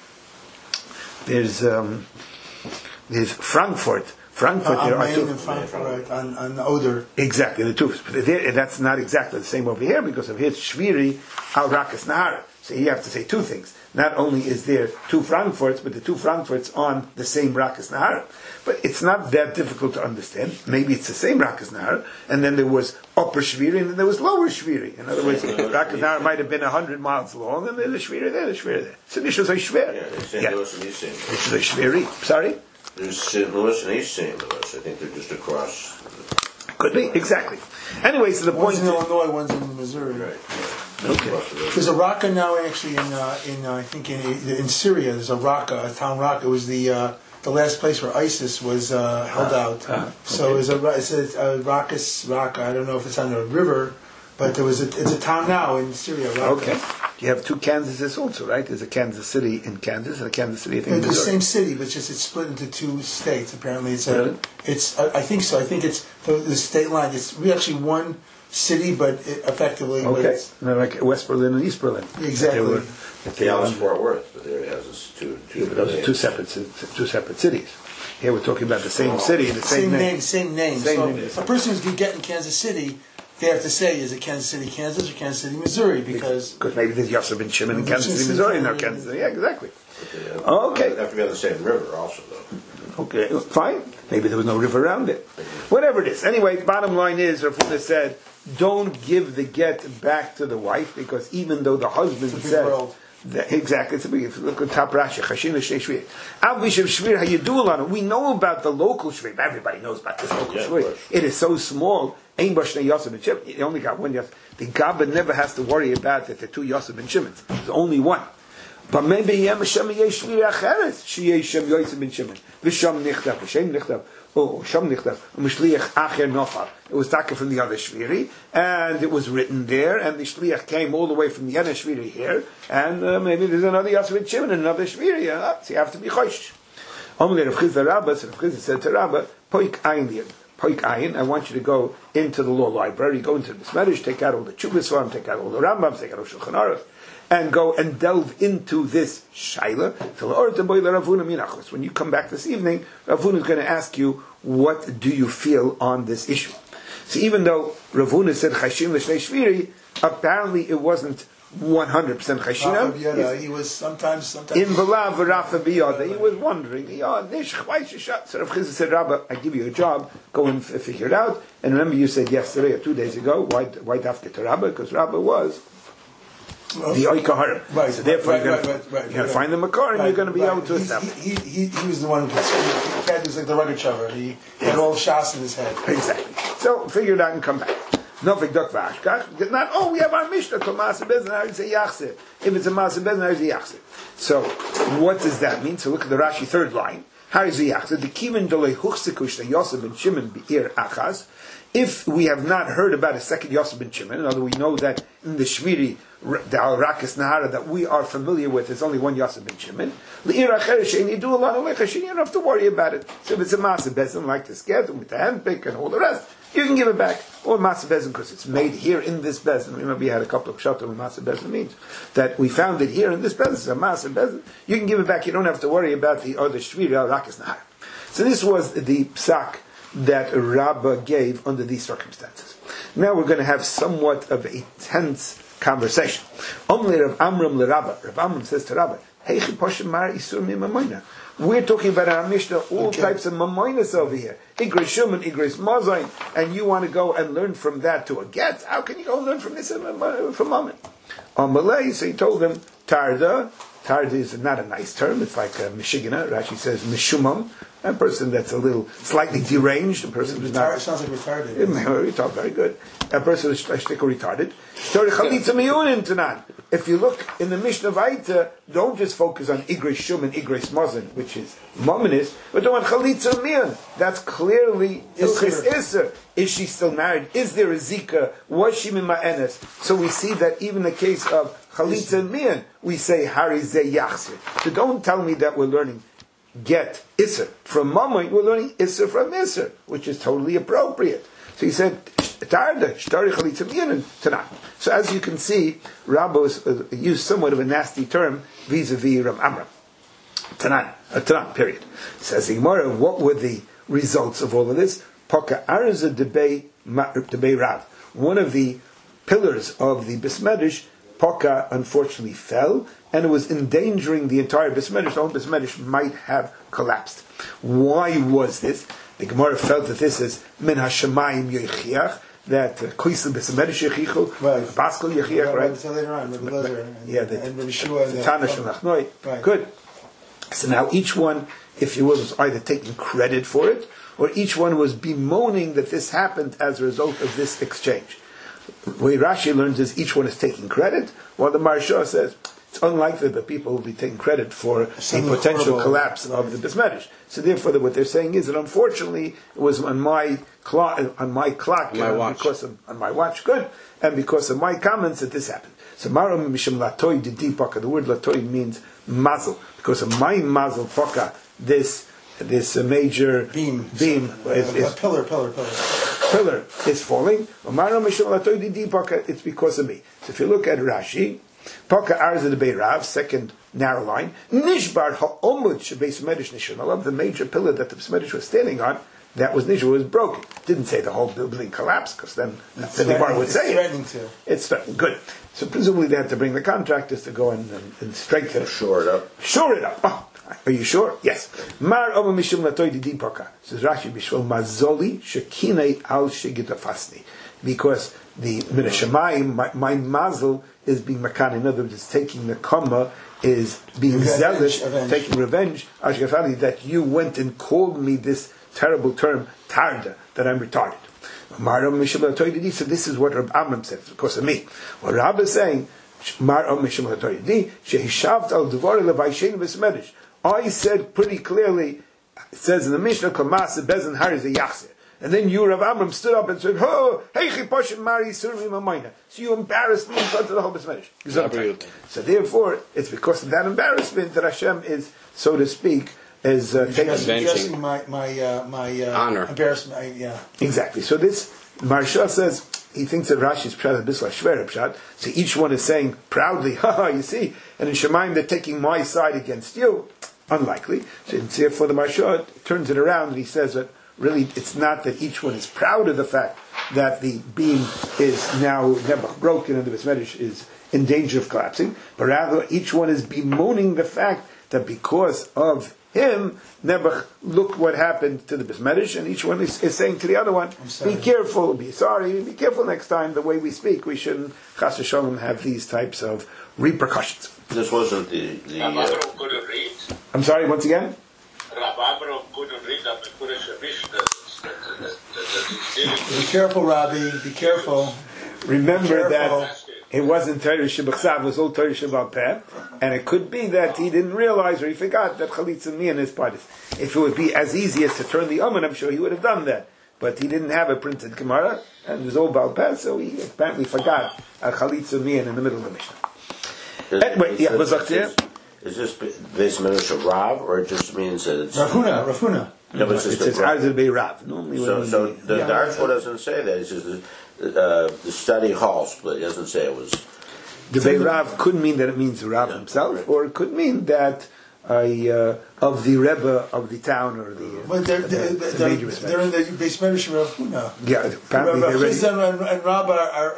There's Frankfurt. There are two. In Frankfurt, on Oder. Exactly, the two. But that's not exactly the same over here because of his Shviri al Rakas Nahara. So you have to say two things. Not only is there two Frankfurts, but the two Frankfurts on the same Rakas Nahara. But it's not that difficult to understand. Maybe it's the same Rakas Nahara, and then there was upper Shviri, and then there was lower Shviri. In other words, Rakas Nahara might have been 100 miles long, and there's a Shviri there, there's a Shviri there. So this is a Shviri. Yeah, there's St. Louis and East St. Louis. This is a Shviri. Sorry? There's St. Louis and East St. Louis. I think they're just across. Could be, exactly. Anyway, so the One's point in is... Illinois, one's in Missouri. Right. Okay. There's a Raqqa now, actually, I think in Syria. There's a Raqqa, a town Raqqa. It was the last place where ISIS was held out. So it's a Raqqa. I don't know if it's on the river, but it's a town now in Syria. Raqqa. Okay. You have two Kansases also, right? There's a Kansas City in Kansas and a Kansas City, I think, in It's the Missouri. same city, but just it's split into two states. Apparently, Really? I think so. I think it's the state line. It's really actually one city, but effectively, Okay. it's, Like West Berlin and East Berlin. Exactly. Dallas, Fort Worth, but there it has this two. Yeah, but those are two separate cities. Here we're talking about the same city, the same name. Same name. Same So name. a person who's going to get in Kansas City, they have to say, is it Kansas City, Kansas, or Kansas City, Missouri? Because maybe there's Yosef Ben Shimon in Kansas City, Missouri, not Kansas City. Yeah, exactly. Okay. They have to be on the same river, also, though. Okay, fine. Maybe there was no river around it. Whatever it is. Anyway, bottom line is, Rav Huna said, don't give the get back to the wife, because even though the husband It's a big said... world. Exactly, it's a big. Look at top Rashi. Chashin l'shnei shvir. Av vishav shvir hayidul anu. We know about the local shvir. Everybody knows about this local shvir. It is so small. Ein b'shnei Yosef ben Shimon. You only got one Yosef. The Gabba never has to worry about that. The two Yosef ben Shimons. There's only one. But maybe yem Hashem yesh shvir acheres. Sheyeh Shem Yosef ben Shimon. V'sham nichtav. V'shem nichtav. Oh, Sham nichtav. Mishliach acher nofal. It was taken from the other shviri, and it was written there, and the shliach came all the way from the other shviri here, and maybe there's another Yosef ben Shimon and another shviri, so you have to be chosh. Only Rav Chizda Rabbah, so Rav Chizda said to Rabbah, Poik ayin, I want you to go into the law library, go into the Smerish, take out all the Chubas Farm, take out all the Rambams, take out all the Shulchan Aruch, and go and delve into this shaila. When you come back this evening, Rav Huna is going to ask you, what do you feel on this issue? So even though Rav Huna said Chashim l'shnei shviri, apparently it wasn't 100% Chashina. He was sometimes. In V'lav v'rafa biyada, he was wondering. So Rav Chizda said, Rabbi, I give you a job, go and figure it out. And remember, you said yesterday or 2 days ago, why dafke to Rabbi? Because Rabbi was the Oikahar. Right. So therefore, you're going to find the Makar, and you're going to be able to establish. He was the one who had this like the rugged shover. He had all shas in his head. Exactly. So figure it out and come back. Not we have our Mishnah called Maaseh Bezdin, how do you say Yachzir? If it's a Maaseh Bezdin, how do you say Yachzir? So, what does that mean? So look at the Rashi third line. How is the Yachzir? The Kivin Dolei Huchsikush, the Yosef ben Shimon Be'ir Achaz. If we have not heard about a second Yosef ben Shimon, in other words, we know that in the Shviri, the Al-Rakas Nahara that we are familiar with, there's only one Yosef ben Shimon. You don't have to worry about it. So if it's a Maaseh Bezdin, like this get with the handpick and all the rest, you can give it back. Or Maaseh Bezdin, because it's made here in this Bezdin. Remember, we had a couple of pshatim with Maaseh Bezdin means that we found it here in this Bezdin. It's a Maaseh Bezdin. You can give it back. You don't have to worry about the other Shviri Al-Rakas Nahara. So this was the psak that Rabbah gave under these circumstances. Now we're going to have somewhat of a tense conversation. Omle Rav Amram l'Rabbah. Rav Amram says to Rabbah, Heichi Poshem Mar Isur Mimamoina. We're talking about our Mishnah, all types of mamoinas over here. Igris Shuman, Igris Mazain, and you want to go and learn from that to a get? How can you go and learn from this from a moment? On Malay, so he told them, Tarda. Tarda is not a nice term, it's like a Mishigana. Rashi says Mishumam, a person that's a little slightly deranged, a person who's not... Sounds like retarded. Retarded, very good. A person who's retarded. If you look in the Mishnah Vaita, don't just focus on Igris Shum and Igris Mazan, which is Mominis, but don't want Chalitza Mian. That's clearly Ilchis Isser. Is she still married? Is there a Zika? Was she Mima'enes? So we see that even in the case of Chalitza Mian, we say Hari Ze Yachzir. So don't tell me that we're learning get Isser from Mammon, we're learning Isser from Isser, which is totally appropriate. So he said, so as you can see, Rabbos used somewhat of a nasty term vis-a-vis Rav Amram. Tanan, period. Says the Gemara, what were the results of all of this? Poka Arza Debei Rav. One of the pillars of the Bismedish, Poka, unfortunately fell, and it was endangering the entire Bismedish. The whole Bismedish might have collapsed. Why was this? The Gemara felt that this is Min HaShamayim Yoichiach, that Koisel Bismedish Yechichu, Pascal Yechiach, right? So later on, Rabbi Lezer and Rabbi Shua the Tanash and Achnoi. Right. Good. So now each one, if you will, was either taking credit for it, or each one was bemoaning that this happened as a result of this exchange. The way Rashi learns is each one is taking credit, while the Maharsha says it's unlikely that people will be taking credit for a potential collapse of the Bismedish. So therefore, what they're saying is that unfortunately it was on my clock, on my watch, good, and because of my comments that this happened. So Maram Mishim Latoi Didi Paka. The word Latoi means mazel, because of my mazel Paka. This major beam is pillar is falling. It's because of me. So if you look at Rashi, Paka Arza de Beirav, second narrow line, Nishbar Ha'omud Shebeis Medish Nishon. The major pillar that the Medish was standing on, that was Nishbar, was broken. Didn't say the whole building collapsed, because then the Gemara would say it. It's threatening. Good. So presumably they had to bring the contractors to go and strengthen it. Shore it up. Oh, are you sure? Yes. Mar Oma Mishum Latoy Didi Paka. Says Rashi Bishvil Mazoli Shekinei Al Shigitafasni. Because the Minashamayim, my mazel is being makan. In other words, it's taking the kama, is being zealous, taking revenge. Ashgafali, that you went and called me this terrible term, tarda, that I'm retarded. So this is what Rab Amram says, because of me. What Rab is saying, I said pretty clearly, it says in the Mishnah, Bezin Hari Yachzeh. And then you, Rav Amram, stood up and said, "Oh, hey, Chipashim Mari Surmi Mamayna." So you embarrassed me in front of the whole Bismedish. So therefore, it's because of that embarrassment that Hashem is, so to speak, is addressing my honor, embarrassment. Exactly. So this Maharsha says he thinks that Rashi's pshat is bisla shver pshat. So each one is saying proudly, "Ha, you see," and in Shemaim they're taking my side against you. Unlikely. So therefore, the Maharsha turns it around and he says that. Really, it's not that each one is proud of the fact that the beam is now broken and the Bismedish is in danger of collapsing, but rather each one is bemoaning the fact that because of him, Nebuch, look what happened to the Bismedish, and each one is saying to the other one, be careful, be careful next time, the way we speak, we shouldn't, chas v'sholom, have these types of repercussions. This wasn't the couldn't read. I'm sorry, once again? Rav Amram couldn't read up the Kurdish Mishnah. Be careful, Rabbi. Be careful. Remember that it wasn't Torah Shebachsav, it was all Torah Shebal Peh, and it could be that he didn't realize or he forgot that Chalitza Mian is part of it. If it would be as easy as to turn the Amun, I'm sure he would have done that. But he didn't have a printed Gemara, and it was all Baal Peh, so he apparently forgot Chalitza Mian in the middle of the Mishnah. Anyway, yeah, was up there. Is this Beis Medrash of Rav, or it just means that it's Rafuna? No, but it says Arza Bei Rav. Normally, so the Darshva doesn't say that. It says the study hall split. It doesn't say it was. The Bei Rav could mean that it means Rav himself, or it could mean that of the Rebbe of the town or the. But they're in the Beis Medrash of Rafuna. Yeah, apparently Rav Chizda and Rab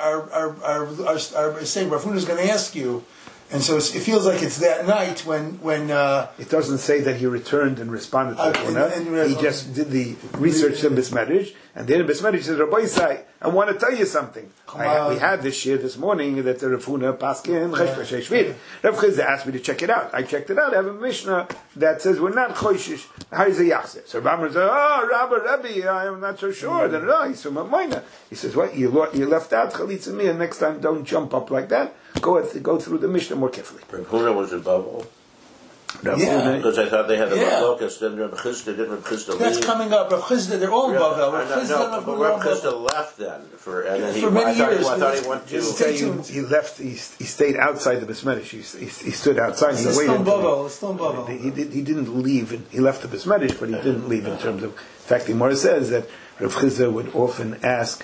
are saying Rafuna is going to ask you. And so it feels like it's that night when it doesn't say that he returned and responded to Rafuna. He just did the research in Bismedish, and then Bismedish says, "Rabbi Isai, I want to tell you something. We had this year this morning that the Rafuna Paskin Cheshva Shvir. Rav Chizda asked me to check it out. I checked it out. I have a Mishnah that says we're not Choshish. How is it Yachzeh? So Rabbi says, Rabbi, I'm not so sure. He's from Amayna. He says, what? You left out Chalitza Miyah. Next time, don't jump up like that. Go through the Mishnah more carefully. Rafuna was above all. Yeah, because I thought they had the locust. Then Rav Chizda leave. That's coming up. Rav Chizda, they're all above that. Rav Chizda left then for many years. I thought he went to. He left. He stayed outside the Bismedish. He stood outside. He waited. He didn't leave. He left the Bismedish, but he didn't leave in terms of. In fact, the Gemara says that Rav Chizda would often ask,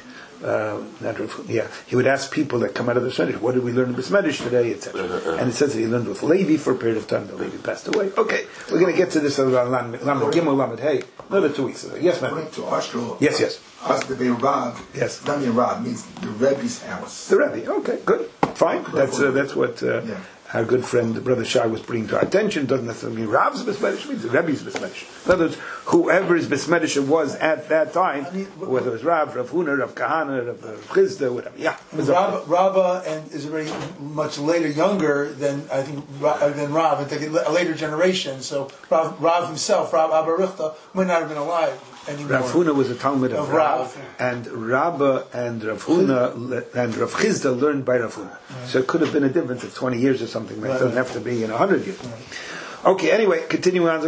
he would ask people that come out of the Medrash, what did we learn in this Medrash today, etc. And it says that he learned with Levi for a period of time. The Levi passed away. Okay, we're going to get to this around Lamed Gimel, Lamed Hey, another 2 weeks ago. Yes, ma'am. According to Ashkel, Yes. the Bein Rav, Yes. Dami Rav means the Rebbe's house. The Rebbe. Okay, good, fine. That's what our good friend, Brother Shai, was bringing to our attention. Doesn't necessarily mean Rav's Besmedish, means the Rebbe's Besmedish. In other words, whoever's Besmedish was at that time, whether it was Rav Huna, Rav Kahana, Rav Chizda, whatever. Yeah. Rabbah and is already much later, younger than I think than Rav, I think a later generation. So Rav himself, Rav Abba Richta, might not have been alive anymore. Rav Huna was a Talmud of Rav, and Rabbah and Rav Huna and Rav Chizda learned by Rav Huna. Right. So it could have been a difference of 20 years or something. It doesn't have to be 100 years. Right. Okay, anyway, continuing on,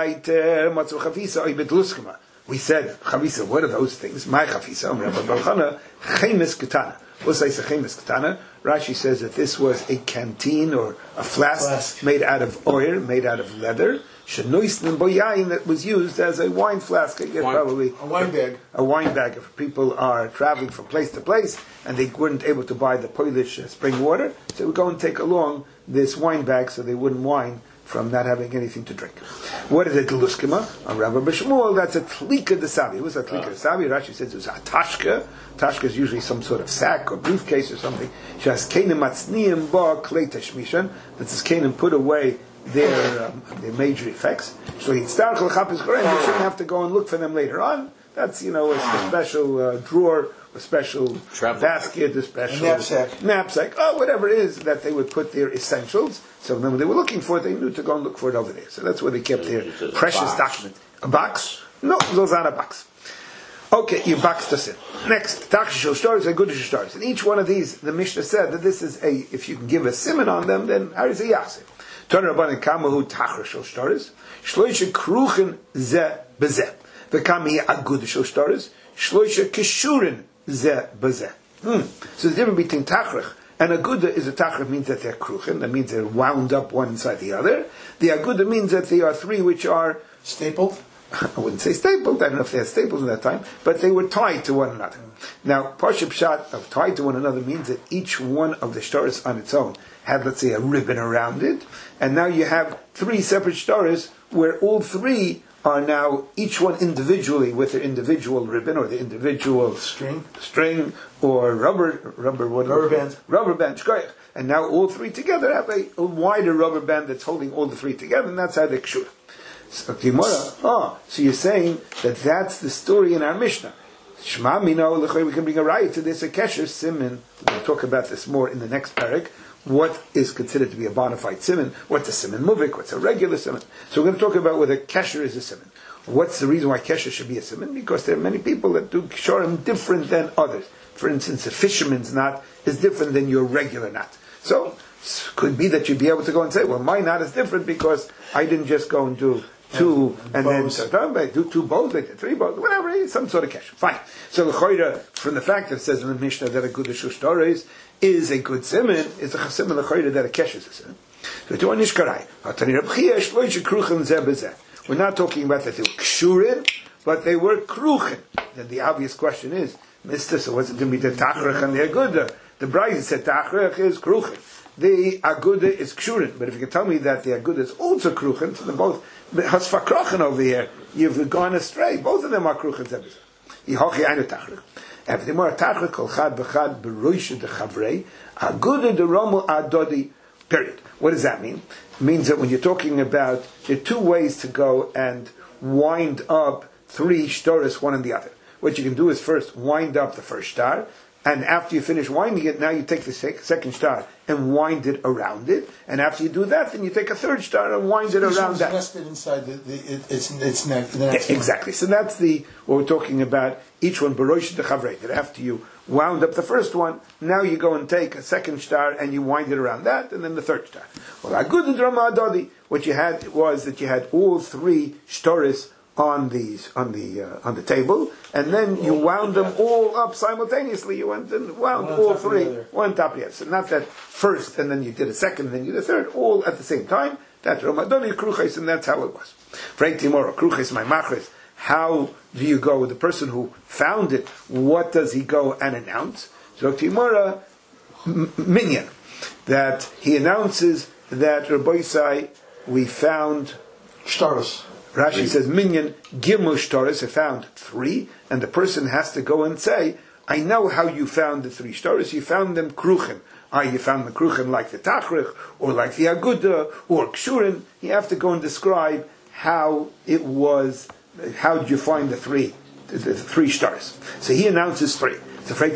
we said, Chavisa, what are those things? My Chavisa, Rabbi Baruch Hana, Chemes Ketana. What's like Chemes Ketana? Rashi says that this was a canteen or a flask made out of oil, made out of leather, that was used as a wine flask. I guess probably a wine bag. A wine bag. If people are traveling from place to place and they weren't able to buy the Polish spring water, so they would go and take along this wine bag so they wouldn't wine from not having anything to drink. What is a Geluskima? On Rabbi Bishmuel, that's a Tlika de Savi. It was a Tlika de Savi. Rashi says it was a Tashka. Tashka is usually some sort of sack or briefcase or something. She has Kenim Matzniim Ba Klei Tashmishan. That this Kenim put away their major effects. So you shouldn't have to go and look for them later on. That's, a special drawer, a special basket, a special knapsack, whatever it is that they would put their essentials. So when they were looking for it, they knew to go and look for it over there. So that's where they kept their precious document. A box? No, those aren't a box. Okay, you boxed us in. Next, Tachshel stories and Gudish stories. And each one of these, the Mishnah said that this is if you can give a simon on them, then how is a yaseh? Turn Rabbanan Kamahu Tachshel stories. Shloisha Kruchen Ze Bezeh. V'kami Agudishel stories. Shloisha Kishurin Ze Bezeh. So the difference between Tachrach and Aguda is a Tachrach means that they're Kruchen, that means they're wound up one inside the other. The Aguda means that they are three which are stapled. I wouldn't say stapled, I don't know if they had staples in that time, but they were tied to one another. Now, Parsha Pshat of tied to one another means that each one of the shtaros on its own had, let's say, a ribbon around it, and now you have three separate shtaros where all three are now, each one individually with their individual ribbon or the individual string or rubber band, and now all three together have a wider rubber band that's holding all the three together, and that's how they kshur. So you're saying that that's the story in our Mishnah. Shema Mino, we can bring a riot to this, a kesher siman. We'll talk about this more in the next parak. What is considered to be a bona fide siman? What's a siman muvik? What's a regular siman? So we're going to talk about whether kesher is a siman. What's the reason why kesher should be a siman? Because there are many people that do kshorim different than others. For instance, a fisherman's knot is different than your regular knot. So could be that you'd be able to go and say, well, my knot is different because I didn't just go and do two and bows. Then do two bows, like three bows, whatever, some sort of kesher. Fine. So the choira, from the fact that it says in the Mishnah that a good stories is a good siman, is a chasim the choira that a kesher is a siman. So to anishkarai, we're not talking about that they were kshurin, but they were kruchen. Then the obvious question is, Mister, so what's it to be the tachrach and the aguda? The bride said tachrach is kruchen. The aguda is kshurin. But if you can tell me that the aguda is also kruchen, so they're both hasfakrochen over here, you've gone astray. Both of them are kruchen. Yihochi ainu tachrach. If they more tachrach kol chad b'chad b'roisha de chavrei, aguda de romu adodi. Period. What does that mean? It means that when you're talking about, there are two ways to go and wind up three shtaros, one and the other. What you can do is first wind up the first star, and after you finish winding it, now you take the second star and wind it around it, and after you do that, then you take a third star and wind it around that. It's nested inside its neck. Yeah, exactly. So that's what we're talking about. Each one barosh de chavrei. That after you wound up the first one, now you go and take a second star and you wind it around that, and then the third star. Well, agud drama adodi. What you had was that you had all three shtaros on the table, and then you wound them all up simultaneously. You went and wound all three, one top of the other. So not that first, and then you did a second, and then you did a third, all at the same time. That's Ramadoni Kruches, and that's how it was. Frank Timor, Kruches, my Machres, how do you go with the person who found it? What does he go and announce? So Timura Minyan, that he announces that Rabbi Isai, we found Shtaros. Rashi says Minyan Gimel Shtaros, I found 3, and the person has to go and say, I know how you found the 3 Shtaros. You found them Kruchim. You found the Kruchim like the Tachrich, or like the Aguda, or Kshurin. You have to go and describe how it was, how did you find the 3 Shtaros. So he announces 3. So why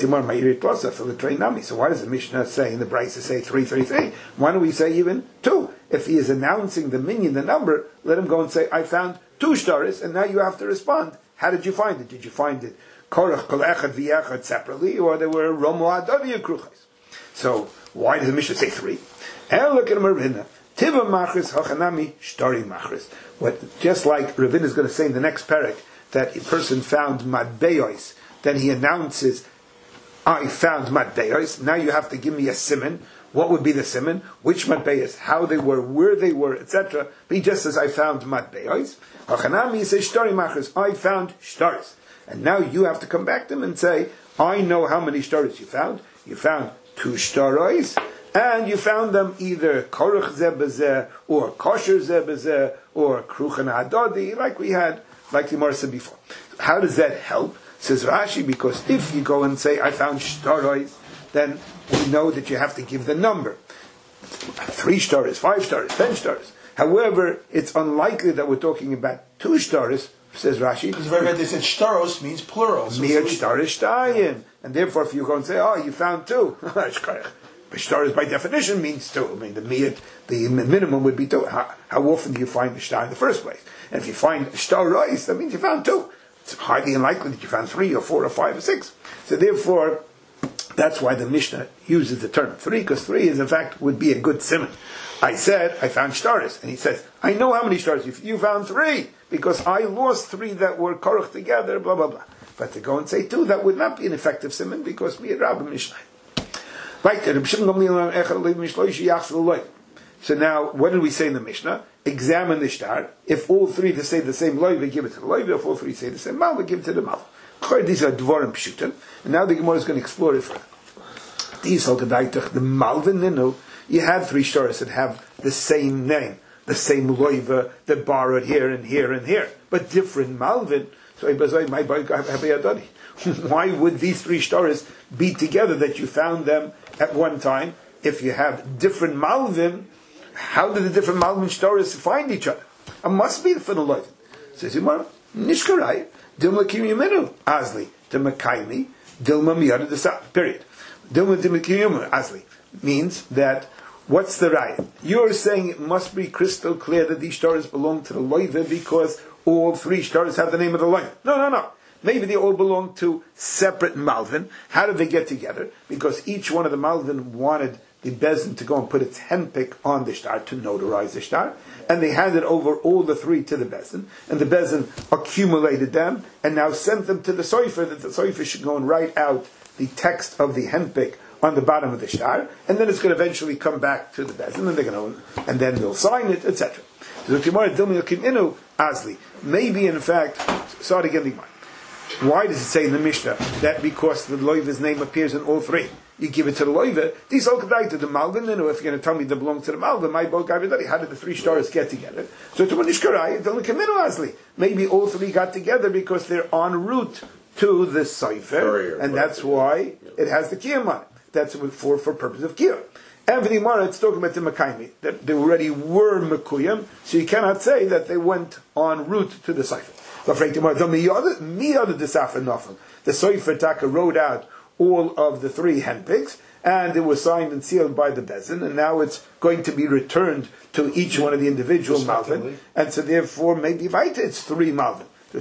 does the Mishnah say in the Brisa say 333? Why don't we say even 2? If he is announcing the minyan, the number, let him go and say, I found 2 shtaris, and now you have to respond. How did you find it? Did you find it korach kol echad v'yechad separately, or there were romo adavi kruchas? So why does the Mishnah say 3? And look at Ravina. Tiva machris hachanami shtari machris. What, just like Ravina is going to say in the next parak, that a person found madbeos, then he announces, I found matbeos. Now you have to give me a siman. What would be the siman? Which matbeos? How they were, where they were, etc. But he just says, I found matbeos. Hachanami says shtari machris. I found shtaris. And now you have to come back to him and say, I know how many shtaris you found. You found 2 shtaris, and you found them either koruch zeh or kosher zeh or kruchen adodi, like we had, like the Gemara said before. How does that help? Says Rashi, because if you go and say, I found shtaros, then we know that you have to give the number. 3 shtaros, 5 shtaros, 10 shtaros. However, it's unlikely that we're talking about 2 shtaros, says Rashi. Because they said shtaros means plural. So Miyat shtaros shtayim. And therefore, if you go and say, oh, you found 2. But shtaros by definition means 2. I mean, the minimum would be 2. How often do you find a shtar in the first place? And if you find shtaros, that means you found 2. It's highly unlikely that you found 3 or 4 or 5 or 6. So therefore, that's why the Mishnah uses the term 3, because 3 is in fact would be a good simon. I said, I found shtaris. And he says, I know how many shtaris. You found 3, because I lost 3 that were koruch together, blah, blah, blah. But to go and say 2, that would not be an effective simon, because we had Rabbi Mishnah. So now, what did we say in the Mishnah? Examine the shtar. If all 3 to say the same loiva, give it to the loiva. If all 3 say the same malva, give it to the malva. These are dvorim pshutim. And now the Gemara is going to explore it further. These halkadaitach, the malva ninu, you had 3 shtaris that have the same name, the same loiva that borrowed here and here and here, but different malvin. So why would these 3 shtaris be together that you found them at one time? If you have different malvin, how did the different malvin shtaris find each other? It must be for the loiva. Says Gemara, nishkarai dilma kimyumenu asli dilma kaimi dilma miyada desa. Period. Dilma kimyumenu asli means that what's the raya? You're saying it must be crystal clear that these shtaris belong to the loiva because all 3 shtaris have the name of the loiva. No. Maybe they all belong to separate malvin. How did they get together? Because each one of the malvin wanted the bezin to go and put its handpick on the shtar to notarize the shtar, and they handed over all the 3 to the bezin, and the bezin accumulated them and now sent them to the soifer, that the soifer should go and write out the text of the handpick on the bottom of the shtar, and then it's going to eventually come back to the bezin, and they're going to, and then they'll sign it, etc. Maybe in fact, start again the Gemara. Why does it say in the Mishnah that because the loiva's name appears in all 3, you give it to the loiva? These all could to the malvin. And if you're going to tell me they belong to the malvin, my boy gavidari. How did the 3 stars get together? So to manishkarai, don't kaminu asli. Maybe all 3 got together because they're en route to the cipher, and that's why it has the kiyam on it. That's for purpose of kiyam. And for the Gemara, it's talking about the makaimi, that they already were mekuyam, so you cannot say that they went en route to the cipher. The Sofer Taka wrote out all of the 3 handpicks, and it was signed and sealed by the bezin, and now it's going to be returned to each one of the individual malvin, and so therefore maybe Vaita it's 3 malvin. No.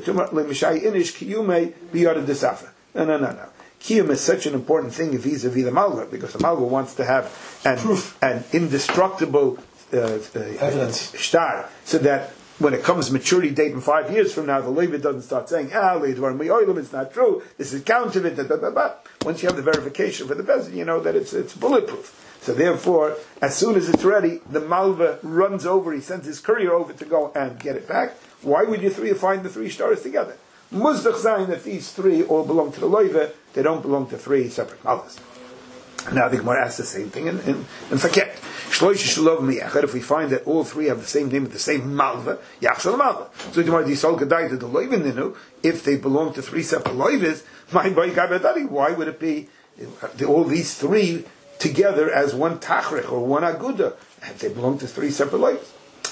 Kiyum is such an important thing vis-a-vis the malva, because the malva wants to have an indestructible evidence shtar, so that when it comes maturity date in 5 years from now, the Levi doesn't start saying, it's not true, this is counterfeit, blah, blah, blah. Once you have the verification for the Bezdin, you know that it's bulletproof. So therefore, as soon as it's ready, the Malva runs over, he sends his courier over to go and get it back. Why would you find the 3 stars together? Muzdach Zayin, that these 3 all belong to the Levi, they don't belong to 3 separate Malvas. Now the Gemara asks the same thing in Fakir. If we find that all 3 have the same name, the same Malva, Yachshal Malva. So the Gemara Yisol Gadai to the Levi Ninu, if they belong to 3 separate Levis, why would it be all these 3 together as one Tachrich or one Aguda, if they belong to 3 separate Levis?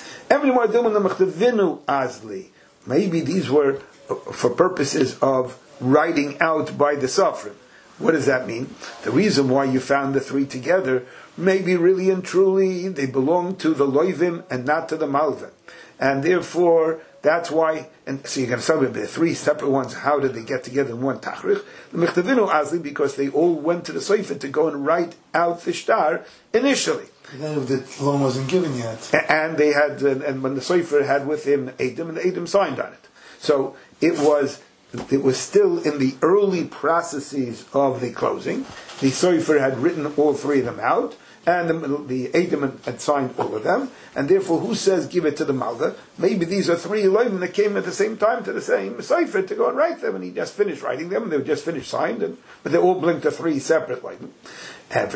Maybe these were for purposes of writing out by the Sofrim. What does that mean? The reason why you found the 3 together, maybe really and truly they belong to the Loivim and not to the Malva. And therefore, that's why, and so you're going to tell me the 3 separate ones, how did they get together in one Tachrich? The Mechtavinu Azli, because they all went to the Sefer to go and write out the Shtar initially. Then the loan wasn't given yet. And they had, and when the Sefer had with him Edom, and the Edom signed on it. So it was still in the early processes of the closing. The Sefer had written all 3 of them out, and the Edom had signed all of them, and therefore who says give it to the Malva? Maybe these are 3 Elohim that came at the same time to the same Sefer to go and write them, and he just finished writing them, and they were just finished signed, but they all blinked to 3 separate Elohim. Because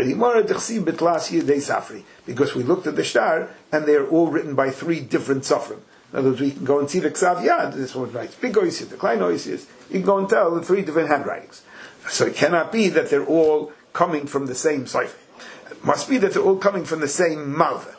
we looked at the Shtar, and they are all written by 3 different Sofrim. In other words, we can go and see the Ksav Yad, this one writes big Oisius, the Klein Oisius, you can go and tell the 3 different handwritings. So it cannot be that they're all coming from the same Sefer. It must be that they're all coming from the same Malva.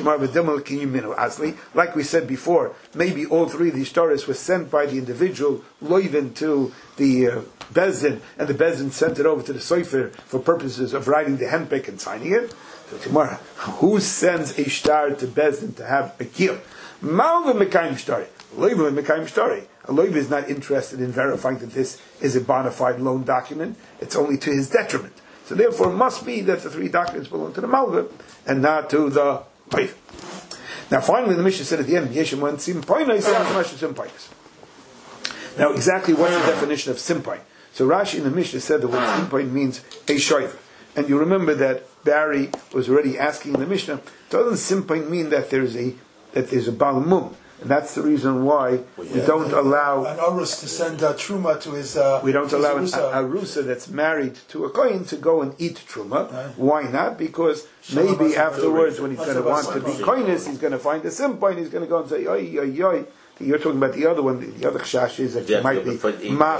Like we said before, maybe all 3 of these stories were sent by the individual Loivin to the Bezdin, and the Bezdin sent it over to the Sefer for purposes of writing the handpick and signing it. So tomorrow, who sends a shtar to Bezdin to have a kiyum? Malva Mekayim Shtar. Loiva Mekayim Shtar. A Loiva is not interested in verifying that this is a bona fide loan document. It's only to his detriment. So therefore, it must be that the 3 documents belong to the Malva and not to the Loiva. Now, finally, the Mishnah said at the end, Yeshem went Simpoinai, Simpoinai. Now, exactly what's the definition of Simpoin? So Rashi in the Mishnah said the word Simpoin means a shoiver. And you remember that Barry was already asking in the Mishnah, doesn't Simpoin mean that there's a Baal Mum? And that's the reason why we don't allow an Arus to send Truma to his. We don't allow an Arusa that's married to a Kohen to go and eat Truma. Right. Why not? Because maybe afterwards, when he's going to want to be Kohenis, he's going to find a Simpa and he's going to go and say, oi, oi, oi. You're talking about the other one. The other chash is that she might be mach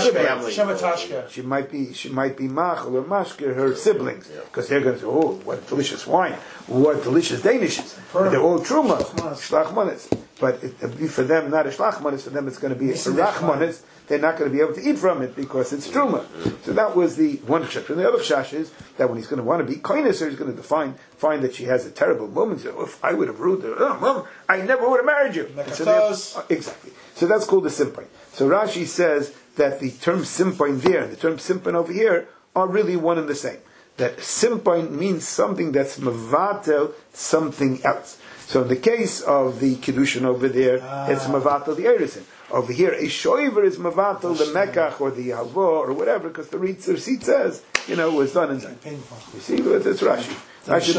She might be mach or mashke her siblings, because they're going to say, "Oh, what delicious wine! What delicious Danishes! They're all truma shlachmanis." But for them, not a shlachmanis. For them, it's going to be a rachmanis. They're not going to be able to eat from it because it's truma. So that was the one chash. And the other chash is that when he's going to want to be koines, he's going to find that she has a terrible moment. So, if I would have ruled her, Mom, I never would have married you. So exactly. So that's called the simpoin. So Rashi says that the term simpoin there and the term simpoin over here are really one and the same. That simpoin means something that's mevatel something else. So in the case of the kiddushin over there, it's mevatel the erisin. Over here, a shoiver is mevatel the mekach or the halva or whatever, because the receipt says, was done and done. You see, that's Rashi. Rashi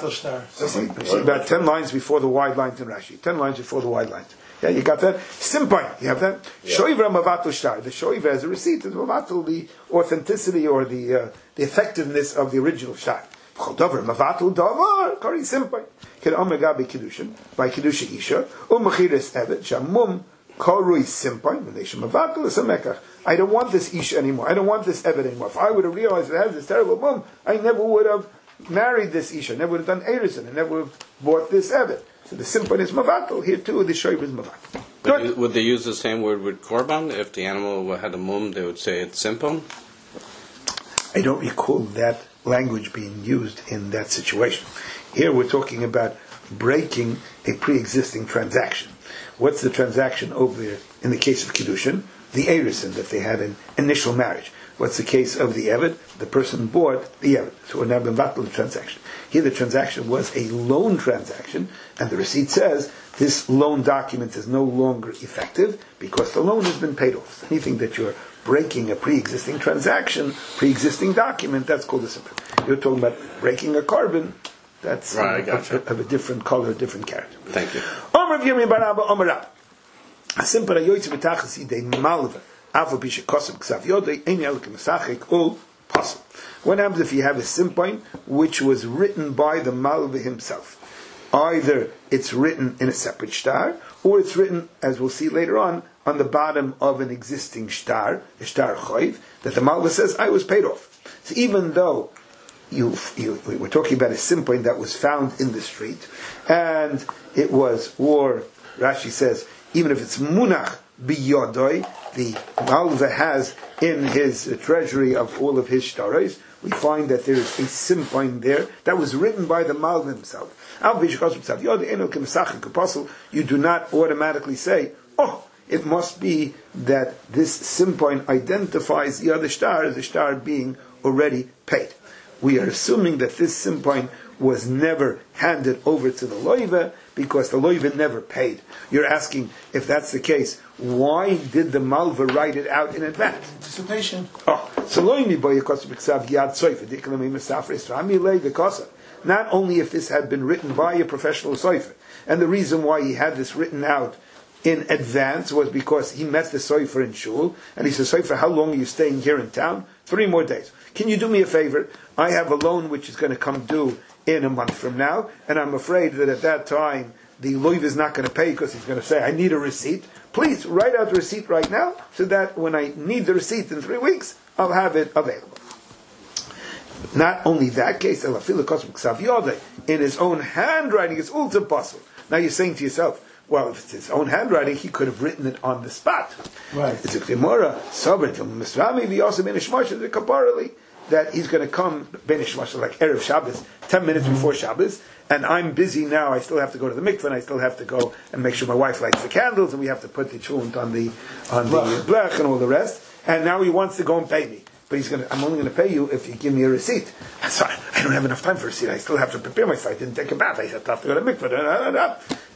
about 10 lines before the wide lines in Rashi. 10 lines before the wide lines. Yeah, you got that? Simpai, you have that? Shoiver mevatel shtar. The shoiver as a receipt is mevatel the authenticity or the effectiveness of the original shtar. Mevatel davar kari simpai. Can omegabe kiddushin by kiddushin isha umachiris evet shamum. I don't want this ish anymore. I don't want this evet anymore. If I would have realized it has this terrible mum, I never would have married this ish. I never would have done erison. I never would have bought this evet. So the simpan is mavatal. Here too, the shoiv is mavatal. Would they use the same word with korban? If the animal had a mum, they would say it's simpon? I don't recall that language being used in that situation. Here we're talking about breaking a pre-existing transaction. What's the transaction over there in the case of Kiddushin? The Erison that they had in initial marriage. What's the case of the Evet? The person bought the Evet. So we're now been battled the transaction. Here the transaction was a loan transaction, and the receipt says this loan document is no longer effective because the loan has been paid off. So anything that you're breaking a pre-existing transaction, pre-existing document, that's called a simple. You're talking about breaking a carbon, that's right, gotcha. of a different color, different character. Thank you. A simple ayoytz betachas idei malva avu bishakosem ksav yodei ein elkem sachik ul pasul. What happens if you have a simpoin which was written by the malva himself? Either it's written in a separate shtar, or it's written, as we'll see later on the bottom of an existing shtar, a shtar choiv, that the malva says, I was paid off. So even though we're talking about a simpoin that was found in the street, and it was, or Rashi says, even if it's munach biyodoi, the malva has in his treasury of all of his shtaros, we find that there is a simpoin there that was written by the malva himself. You do not automatically say, oh, it must be that this simpoin identifies the other shtar as the shtar being already paid. We are assuming that this simpoin was never handed over to the loiva because the loiva never paid. You're asking, if that's the case, why did the malva write it out in advance? Anticipation. Not only if this had been written by a professional soifer, and the reason why he had this written out in advance was because he met the soifer in shul, and he said, Soifer, how long are you staying here in town? 3 more days. Can you do me a favor? I have a loan which is going to come due in a month from now, and I'm afraid that at that time the loiv is not going to pay because he's going to say, I need a receipt. Please write out the receipt right now so that when I need the receipt in 3 weeks, I'll have it available. Not only that case, in his own handwriting, it's ultra possible. Now you're saying to yourself, well, if it's his own handwriting, he could have written it on the spot. Right. It's a Gemara, that he's going to come, like Erev Shabbos, 10 minutes before Shabbos, and I'm busy now, I still have to go to the mikveh, and I still have to go and make sure my wife lights the candles, and we have to put the chunt on the blech and all the rest, and now he wants to go and pay me. But I'm only going to pay you if you give me a receipt. Sorry, I don't have enough time for a receipt. I still have to prepare myself. I didn't take a bath. I have to go to the mikveh.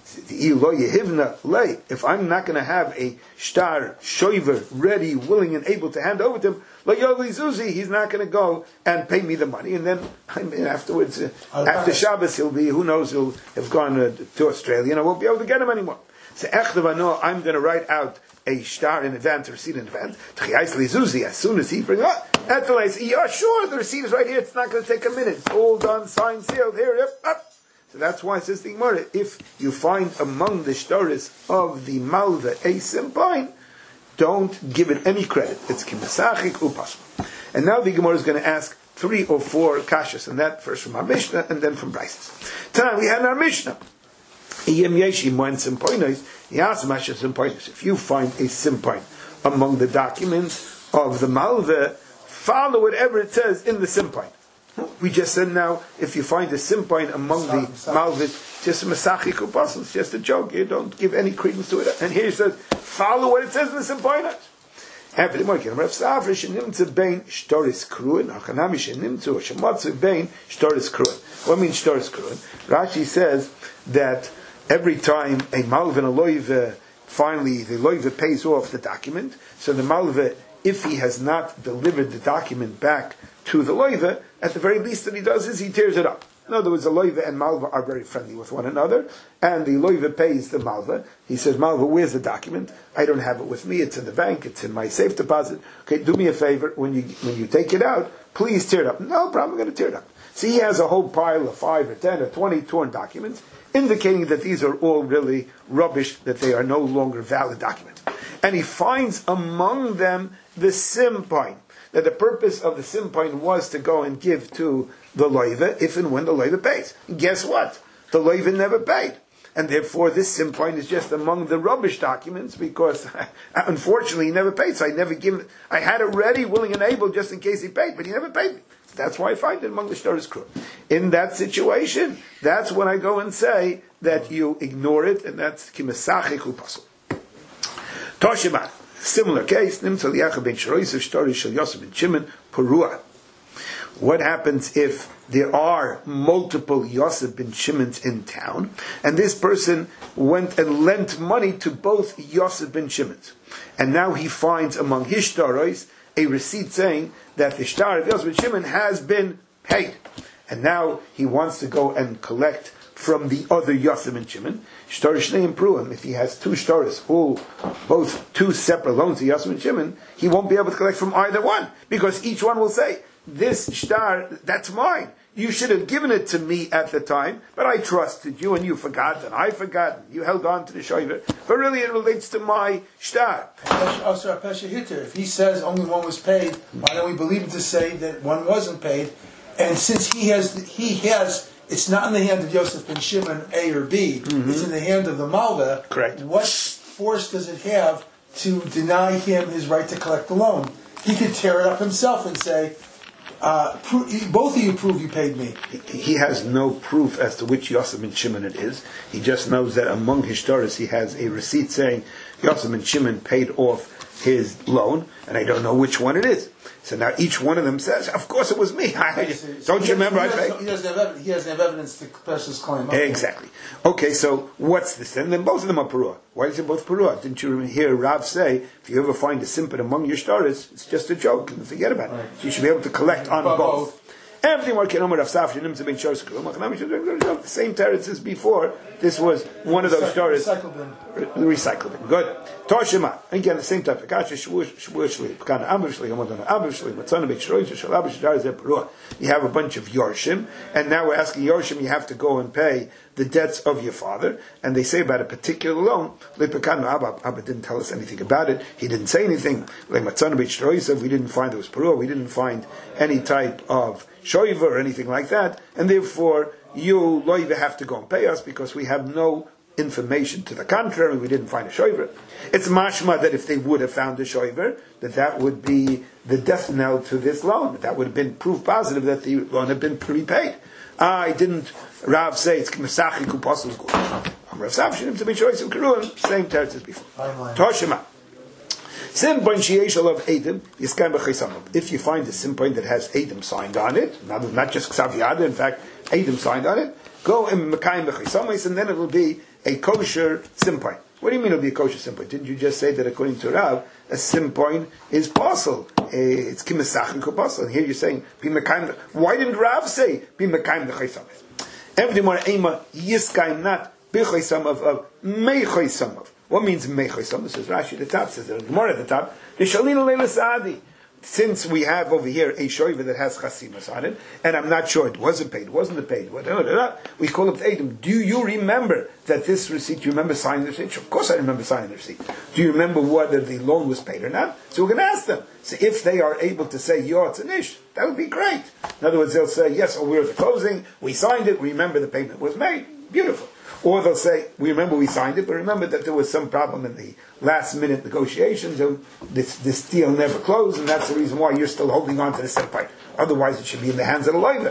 If I'm not going to have a shtar shoiver ready, willing, and able to hand over to him, he's not going to go and pay me the money. And then afterwards, after Shabbos, he'll have gone to Australia, and I won't be able to get him anymore. So I'm going to write out a shtar in advance, a receipt in advance. As soon as he brings up, I say, yeah, sure, the receipt is right here. It's not going to take a minute. It's all done, signed, sealed. Here, up. So that's why it says the Gemara, if you find among the shtaris of the malva a simpoin, don't give it any credit. It's kimasachik upasma. And now the Gemara is going to ask 3 or 4 kashas, and that first from our Mishnah and then from Brises. Tonight we had in our Mishnah. If you find a simpoin among the documents of the malva, follow whatever it says in the simpoin. We just said now, if you find a simpoin among the malva, just a masachik upasul, it's just a joke. You don't give any credence to it. And here he says, follow what it says in the simpoin. What means shtoris kruin? Rashi says that every time a malva and a loiva, finally the loiva pays off the document, so the malva, if he has not delivered the document back to the loiva, at the very least that he does is he tears it up. In other words, the loiva and malva are very friendly with one another, and the loiva pays the malva. He says, Malva, where's the document? I don't have it with me, it's in the bank, it's in my safe deposit. Okay, do me a favor, when you take it out, please tear it up. No problem, I'm going to tear it up. So he has a whole pile of 5 or 10 or 20 torn documents, indicating that these are all really rubbish, that they are no longer valid documents. And he finds among them the simpoin, that the purpose of the simpoin was to go and give to the loiva if and when the loiva pays. And guess what? The loiva never paid. And therefore this simpoin is just among the rubbish documents because unfortunately he never paid. So I had it ready, willing and able just in case he paid, but he never paid me. That's why I find it among the shtaris crew. In that situation, that's when I go and say that you ignore it, and that's kimasachik upasul. Toshiban, similar case, nimtzal yacha ben shroisav shtaris shel Yosef ben Shimon Purua. what happens if there are multiple Yosef ben Shimons in town, and this person went and lent money to both Yosef ben Shimons, and now he finds among his shtaros a receipt saying that the shtar of Yosef ben Shimon has been paid, and now he wants to go and collect from the other Yosef ben Shimon. Shtar Shnei Pruim, if he has two shtaros, both two separate loans to Yosef ben Shimon, he won't be able to collect from either one, because each one will say, this shtar, that's mine. You should have given it to me at the time, but I trusted you and you forgot, and I forgot. You held on to the shoiver. But really it relates to my shtar. Also, Pesha Hitter, if he says only one was paid, why don't we believe him to say that one wasn't paid? And since he has, it's not in the hand of Yosef ben Shimon, A or B, it's in the hand of the Malva. Correct. What force does it have to deny him his right to collect the loan? He could tear it up himself and say, both of you prove you paid me. He has no proof as to which Yosef ben Shimon it is. He just knows that among his shtaros he has a receipt saying Yosef ben Shimon paid off his loan, and I don't know which one it is. So now each one of them says, of course it was me. Don't you remember I paid? He doesn't have evidence to press his claim. Exactly. Okay, so what's this then? Then both of them are Perua. Why is it both Perua? Didn't you hear Rav say, if you ever find a simpet among your shtaros, it's just a joke, and forget about it. Right. So you should be able to collect on both. Everything working on Rav Safra, the same teretz as before. This was one of those shtaros. Recycle bin. Good. Toshima. Again, the same type of kasha. You have a bunch of Yorshim, and now we're asking Yorshim, you have to go and pay the debts of your father, and they say about a particular loan, Abba didn't tell us anything about it, he didn't say anything, we didn't find it was Perua, we didn't find any type of shoiva or anything like that, and therefore you loiva have to go and pay us because we have no information to the contrary, we didn't find a shoiver. It's mashma that if they would have found a shoiver, that would be the death knell to this loan, that would have been proof positive that the loan had been prepaid. I didn't Rav say it's K'mesachi Kupasul Gul. Rav Savshinim to be choice of Karun, same teretz as before. Toshima. Sim point sheishal of Adam is kind of chesamav. If you find a sim point that has Adam signed on it, not just Ksaviyada, in fact, Adam signed on it, go and Mekayim b'chesamais, and then it will be a kosher sim point. What do you mean it'll be a kosher sim point? Didn't you just say that according to Rav, a sim point is possible? It's Kimesach Kupasal. And here you're saying, why didn't Rav say, Bimakaim the Chaysamov? Every more Ema, Yiskaim not, Bichaysamov of Meichaysamov. What means Meichaysamov? Says Rashi at the top, says the Gemara at the top, the Shalina Leila Saadi. Since we have over here a shoiva that has chasimas on it, and I'm not sure it wasn't paid, wasn't paid, we call up to Adam. Do you remember that this receipt, you remember signing the receipt? Of course I remember signing the receipt. Do you remember whether the loan was paid or not? So we're going to ask them. So if they are able to say, it's an ish, that would be great. In other words, they'll say, yes, we're at the closing, we signed it, we remember the payment was made. Beautiful. Or they'll say, we remember we signed it, but remember that there was some problem in the last minute negotiations, and this deal never closed, and that's the reason why you're still holding on to the sempite. Otherwise it should be in the hands of the loiva.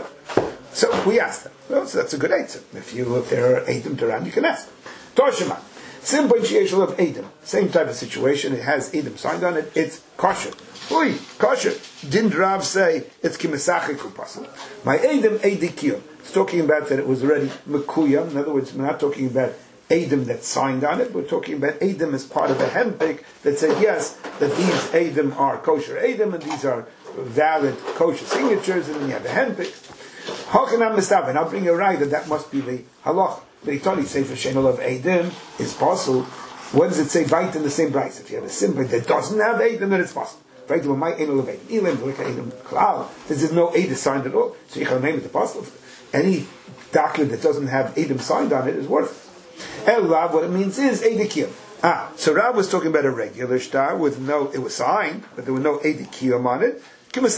So we asked them. Well, so that's a good answer. If there are Adam to run, you can ask. Toshima. Simple sheishal of Adam. Same type of situation. It has Adam signed on it. It's kosher. Kosher. Didn't Rav say it's kimesachi kupasel? My Adam edikiyum. It's talking about that it was already mekuyam. In other words, we're not talking about Adam that signed on it. We're talking about Adam as part of a handpick that said yes, that these Adam are kosher Adam and these are valid kosher signatures, and then you have the handpick. Hochanam mistav, and I'll bring you right that must be the halach. But he told you say for shenel of Adam is possible. What does it say? Right in the same price. If you have a simple that doesn't have Adam, then it's possible. Right with my enel of Adam. Elam like Adam klal. There's no Adam signed at all, so you can name it the possible. Any document that doesn't have Adam signed on it is worthless. El Rav, what it means is Edikiyam. So Rav was talking about a regular star with it was signed, but there were no Edikiyam on it.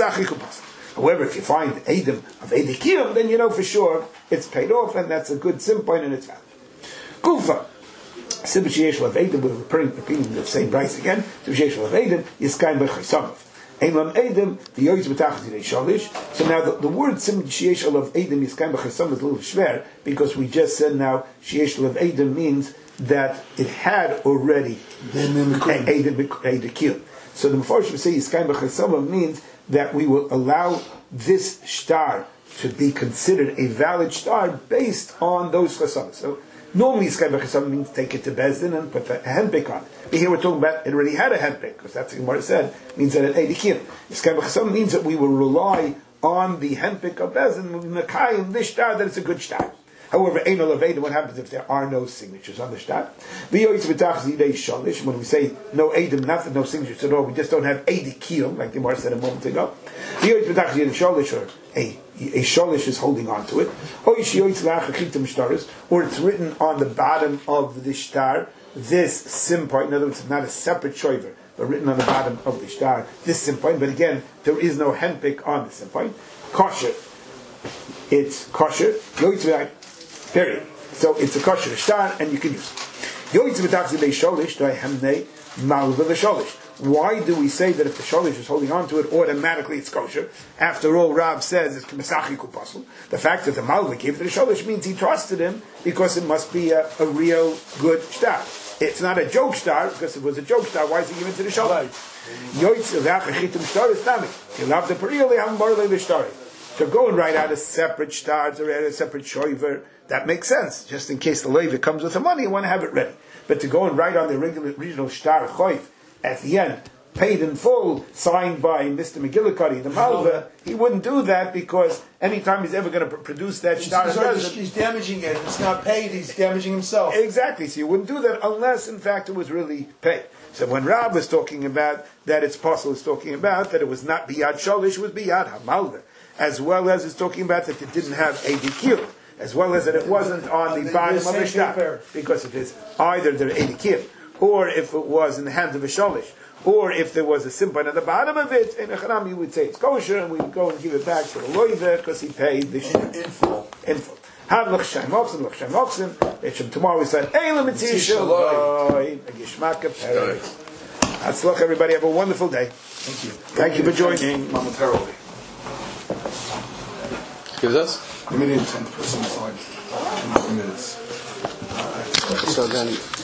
However, if you find Adam of Edikiyam, then you know for sure it's paid off, and that's a good sim point, and it's valid. Kufa. Sibashiyeshel of Adam, we're repeating the same price again. Sibashiyeshel of Adam, Yiskaim B'chaysamov. Eilam Adam, the Yoyz B'tachas Yidei Shalish. So now the word Sim Shieshel of Adam Yiskaim B'chaysamov is a little shver, because we just said now Shieshel of Adam means that it had already Adam Edikiyam. So the Mefarshim say Yiskayim b'chesama means that we will allow this shtar to be considered a valid shtar based on those chesamas. So normally Yiskayim b'chesama means take it to Bezdin and put a handpick on it. But here we're talking about it already had a handpick, because that's what Gemara said, means that it ate a kid. Yiskayim b'chesama means that we will rely on the handpick of Bezdin, Mekayim, this shtar, that it's a good shtar. However, Ein Olaveda, what happens if there are no signatures on the shtar? When we say no Eidim, nothing, no signatures at all, we just don't have Eidi Kiyum, like the Gemara said a moment ago. Or a Sholish is holding on to it. Or it's written on the bottom of the shtar, this sim point, in other words, it's not a separate shoiver, but written on the bottom of the shtar, this sim point, but again, there is no handpick on the sim point. Kosher. It's kosher. Period. So it's a kosher shtar, and you can use it. Why do we say that if the sholish is holding on to it, automatically it's kosher? After all, Rav says it's k'mesachi kupasul. The fact that the malva gave it to the sholish means he trusted him, because it must be a real good shtar. It's not a joke shtar, because if it was a joke shtar, why is he giving it to the sholish? To go and write out a separate shtar, to write a separate shoiver, that makes sense. Just in case the loiva comes with the money, you want to have it ready. But to go and write on the original shtar choiv at the end, paid in full, signed by Mr. McGillicuddy, the Malva, he wouldn't do that, because anytime he's ever going to produce that shtar, he's damaging it. If it's not paid, he's damaging himself. Exactly. So you wouldn't do that unless, in fact, it was really paid. So when Rab was talking about that, it's possible, it's talking about that it was not biyad sholish, it was biyad hamalva, as well as it's talking about that it didn't have a dikil, as well as that it wasn't on the bottom of the shtar, because if it's either the edikil, or if it was in the hands of a sholish, or if there was a simpan at the bottom of it, in a chanam you would say it's kosher, and we would go and give it back to the loiva because he paid the shtar in full. Had l'chshaim oxen. Tomorrow we said Eilam Mitzishaloi Gishmaka Perek. Hatzlach, everybody. Have a wonderful day. Thank you. Thank you for joining momentarily. Gives us? The minute 10% aside. 2 minutes. So then.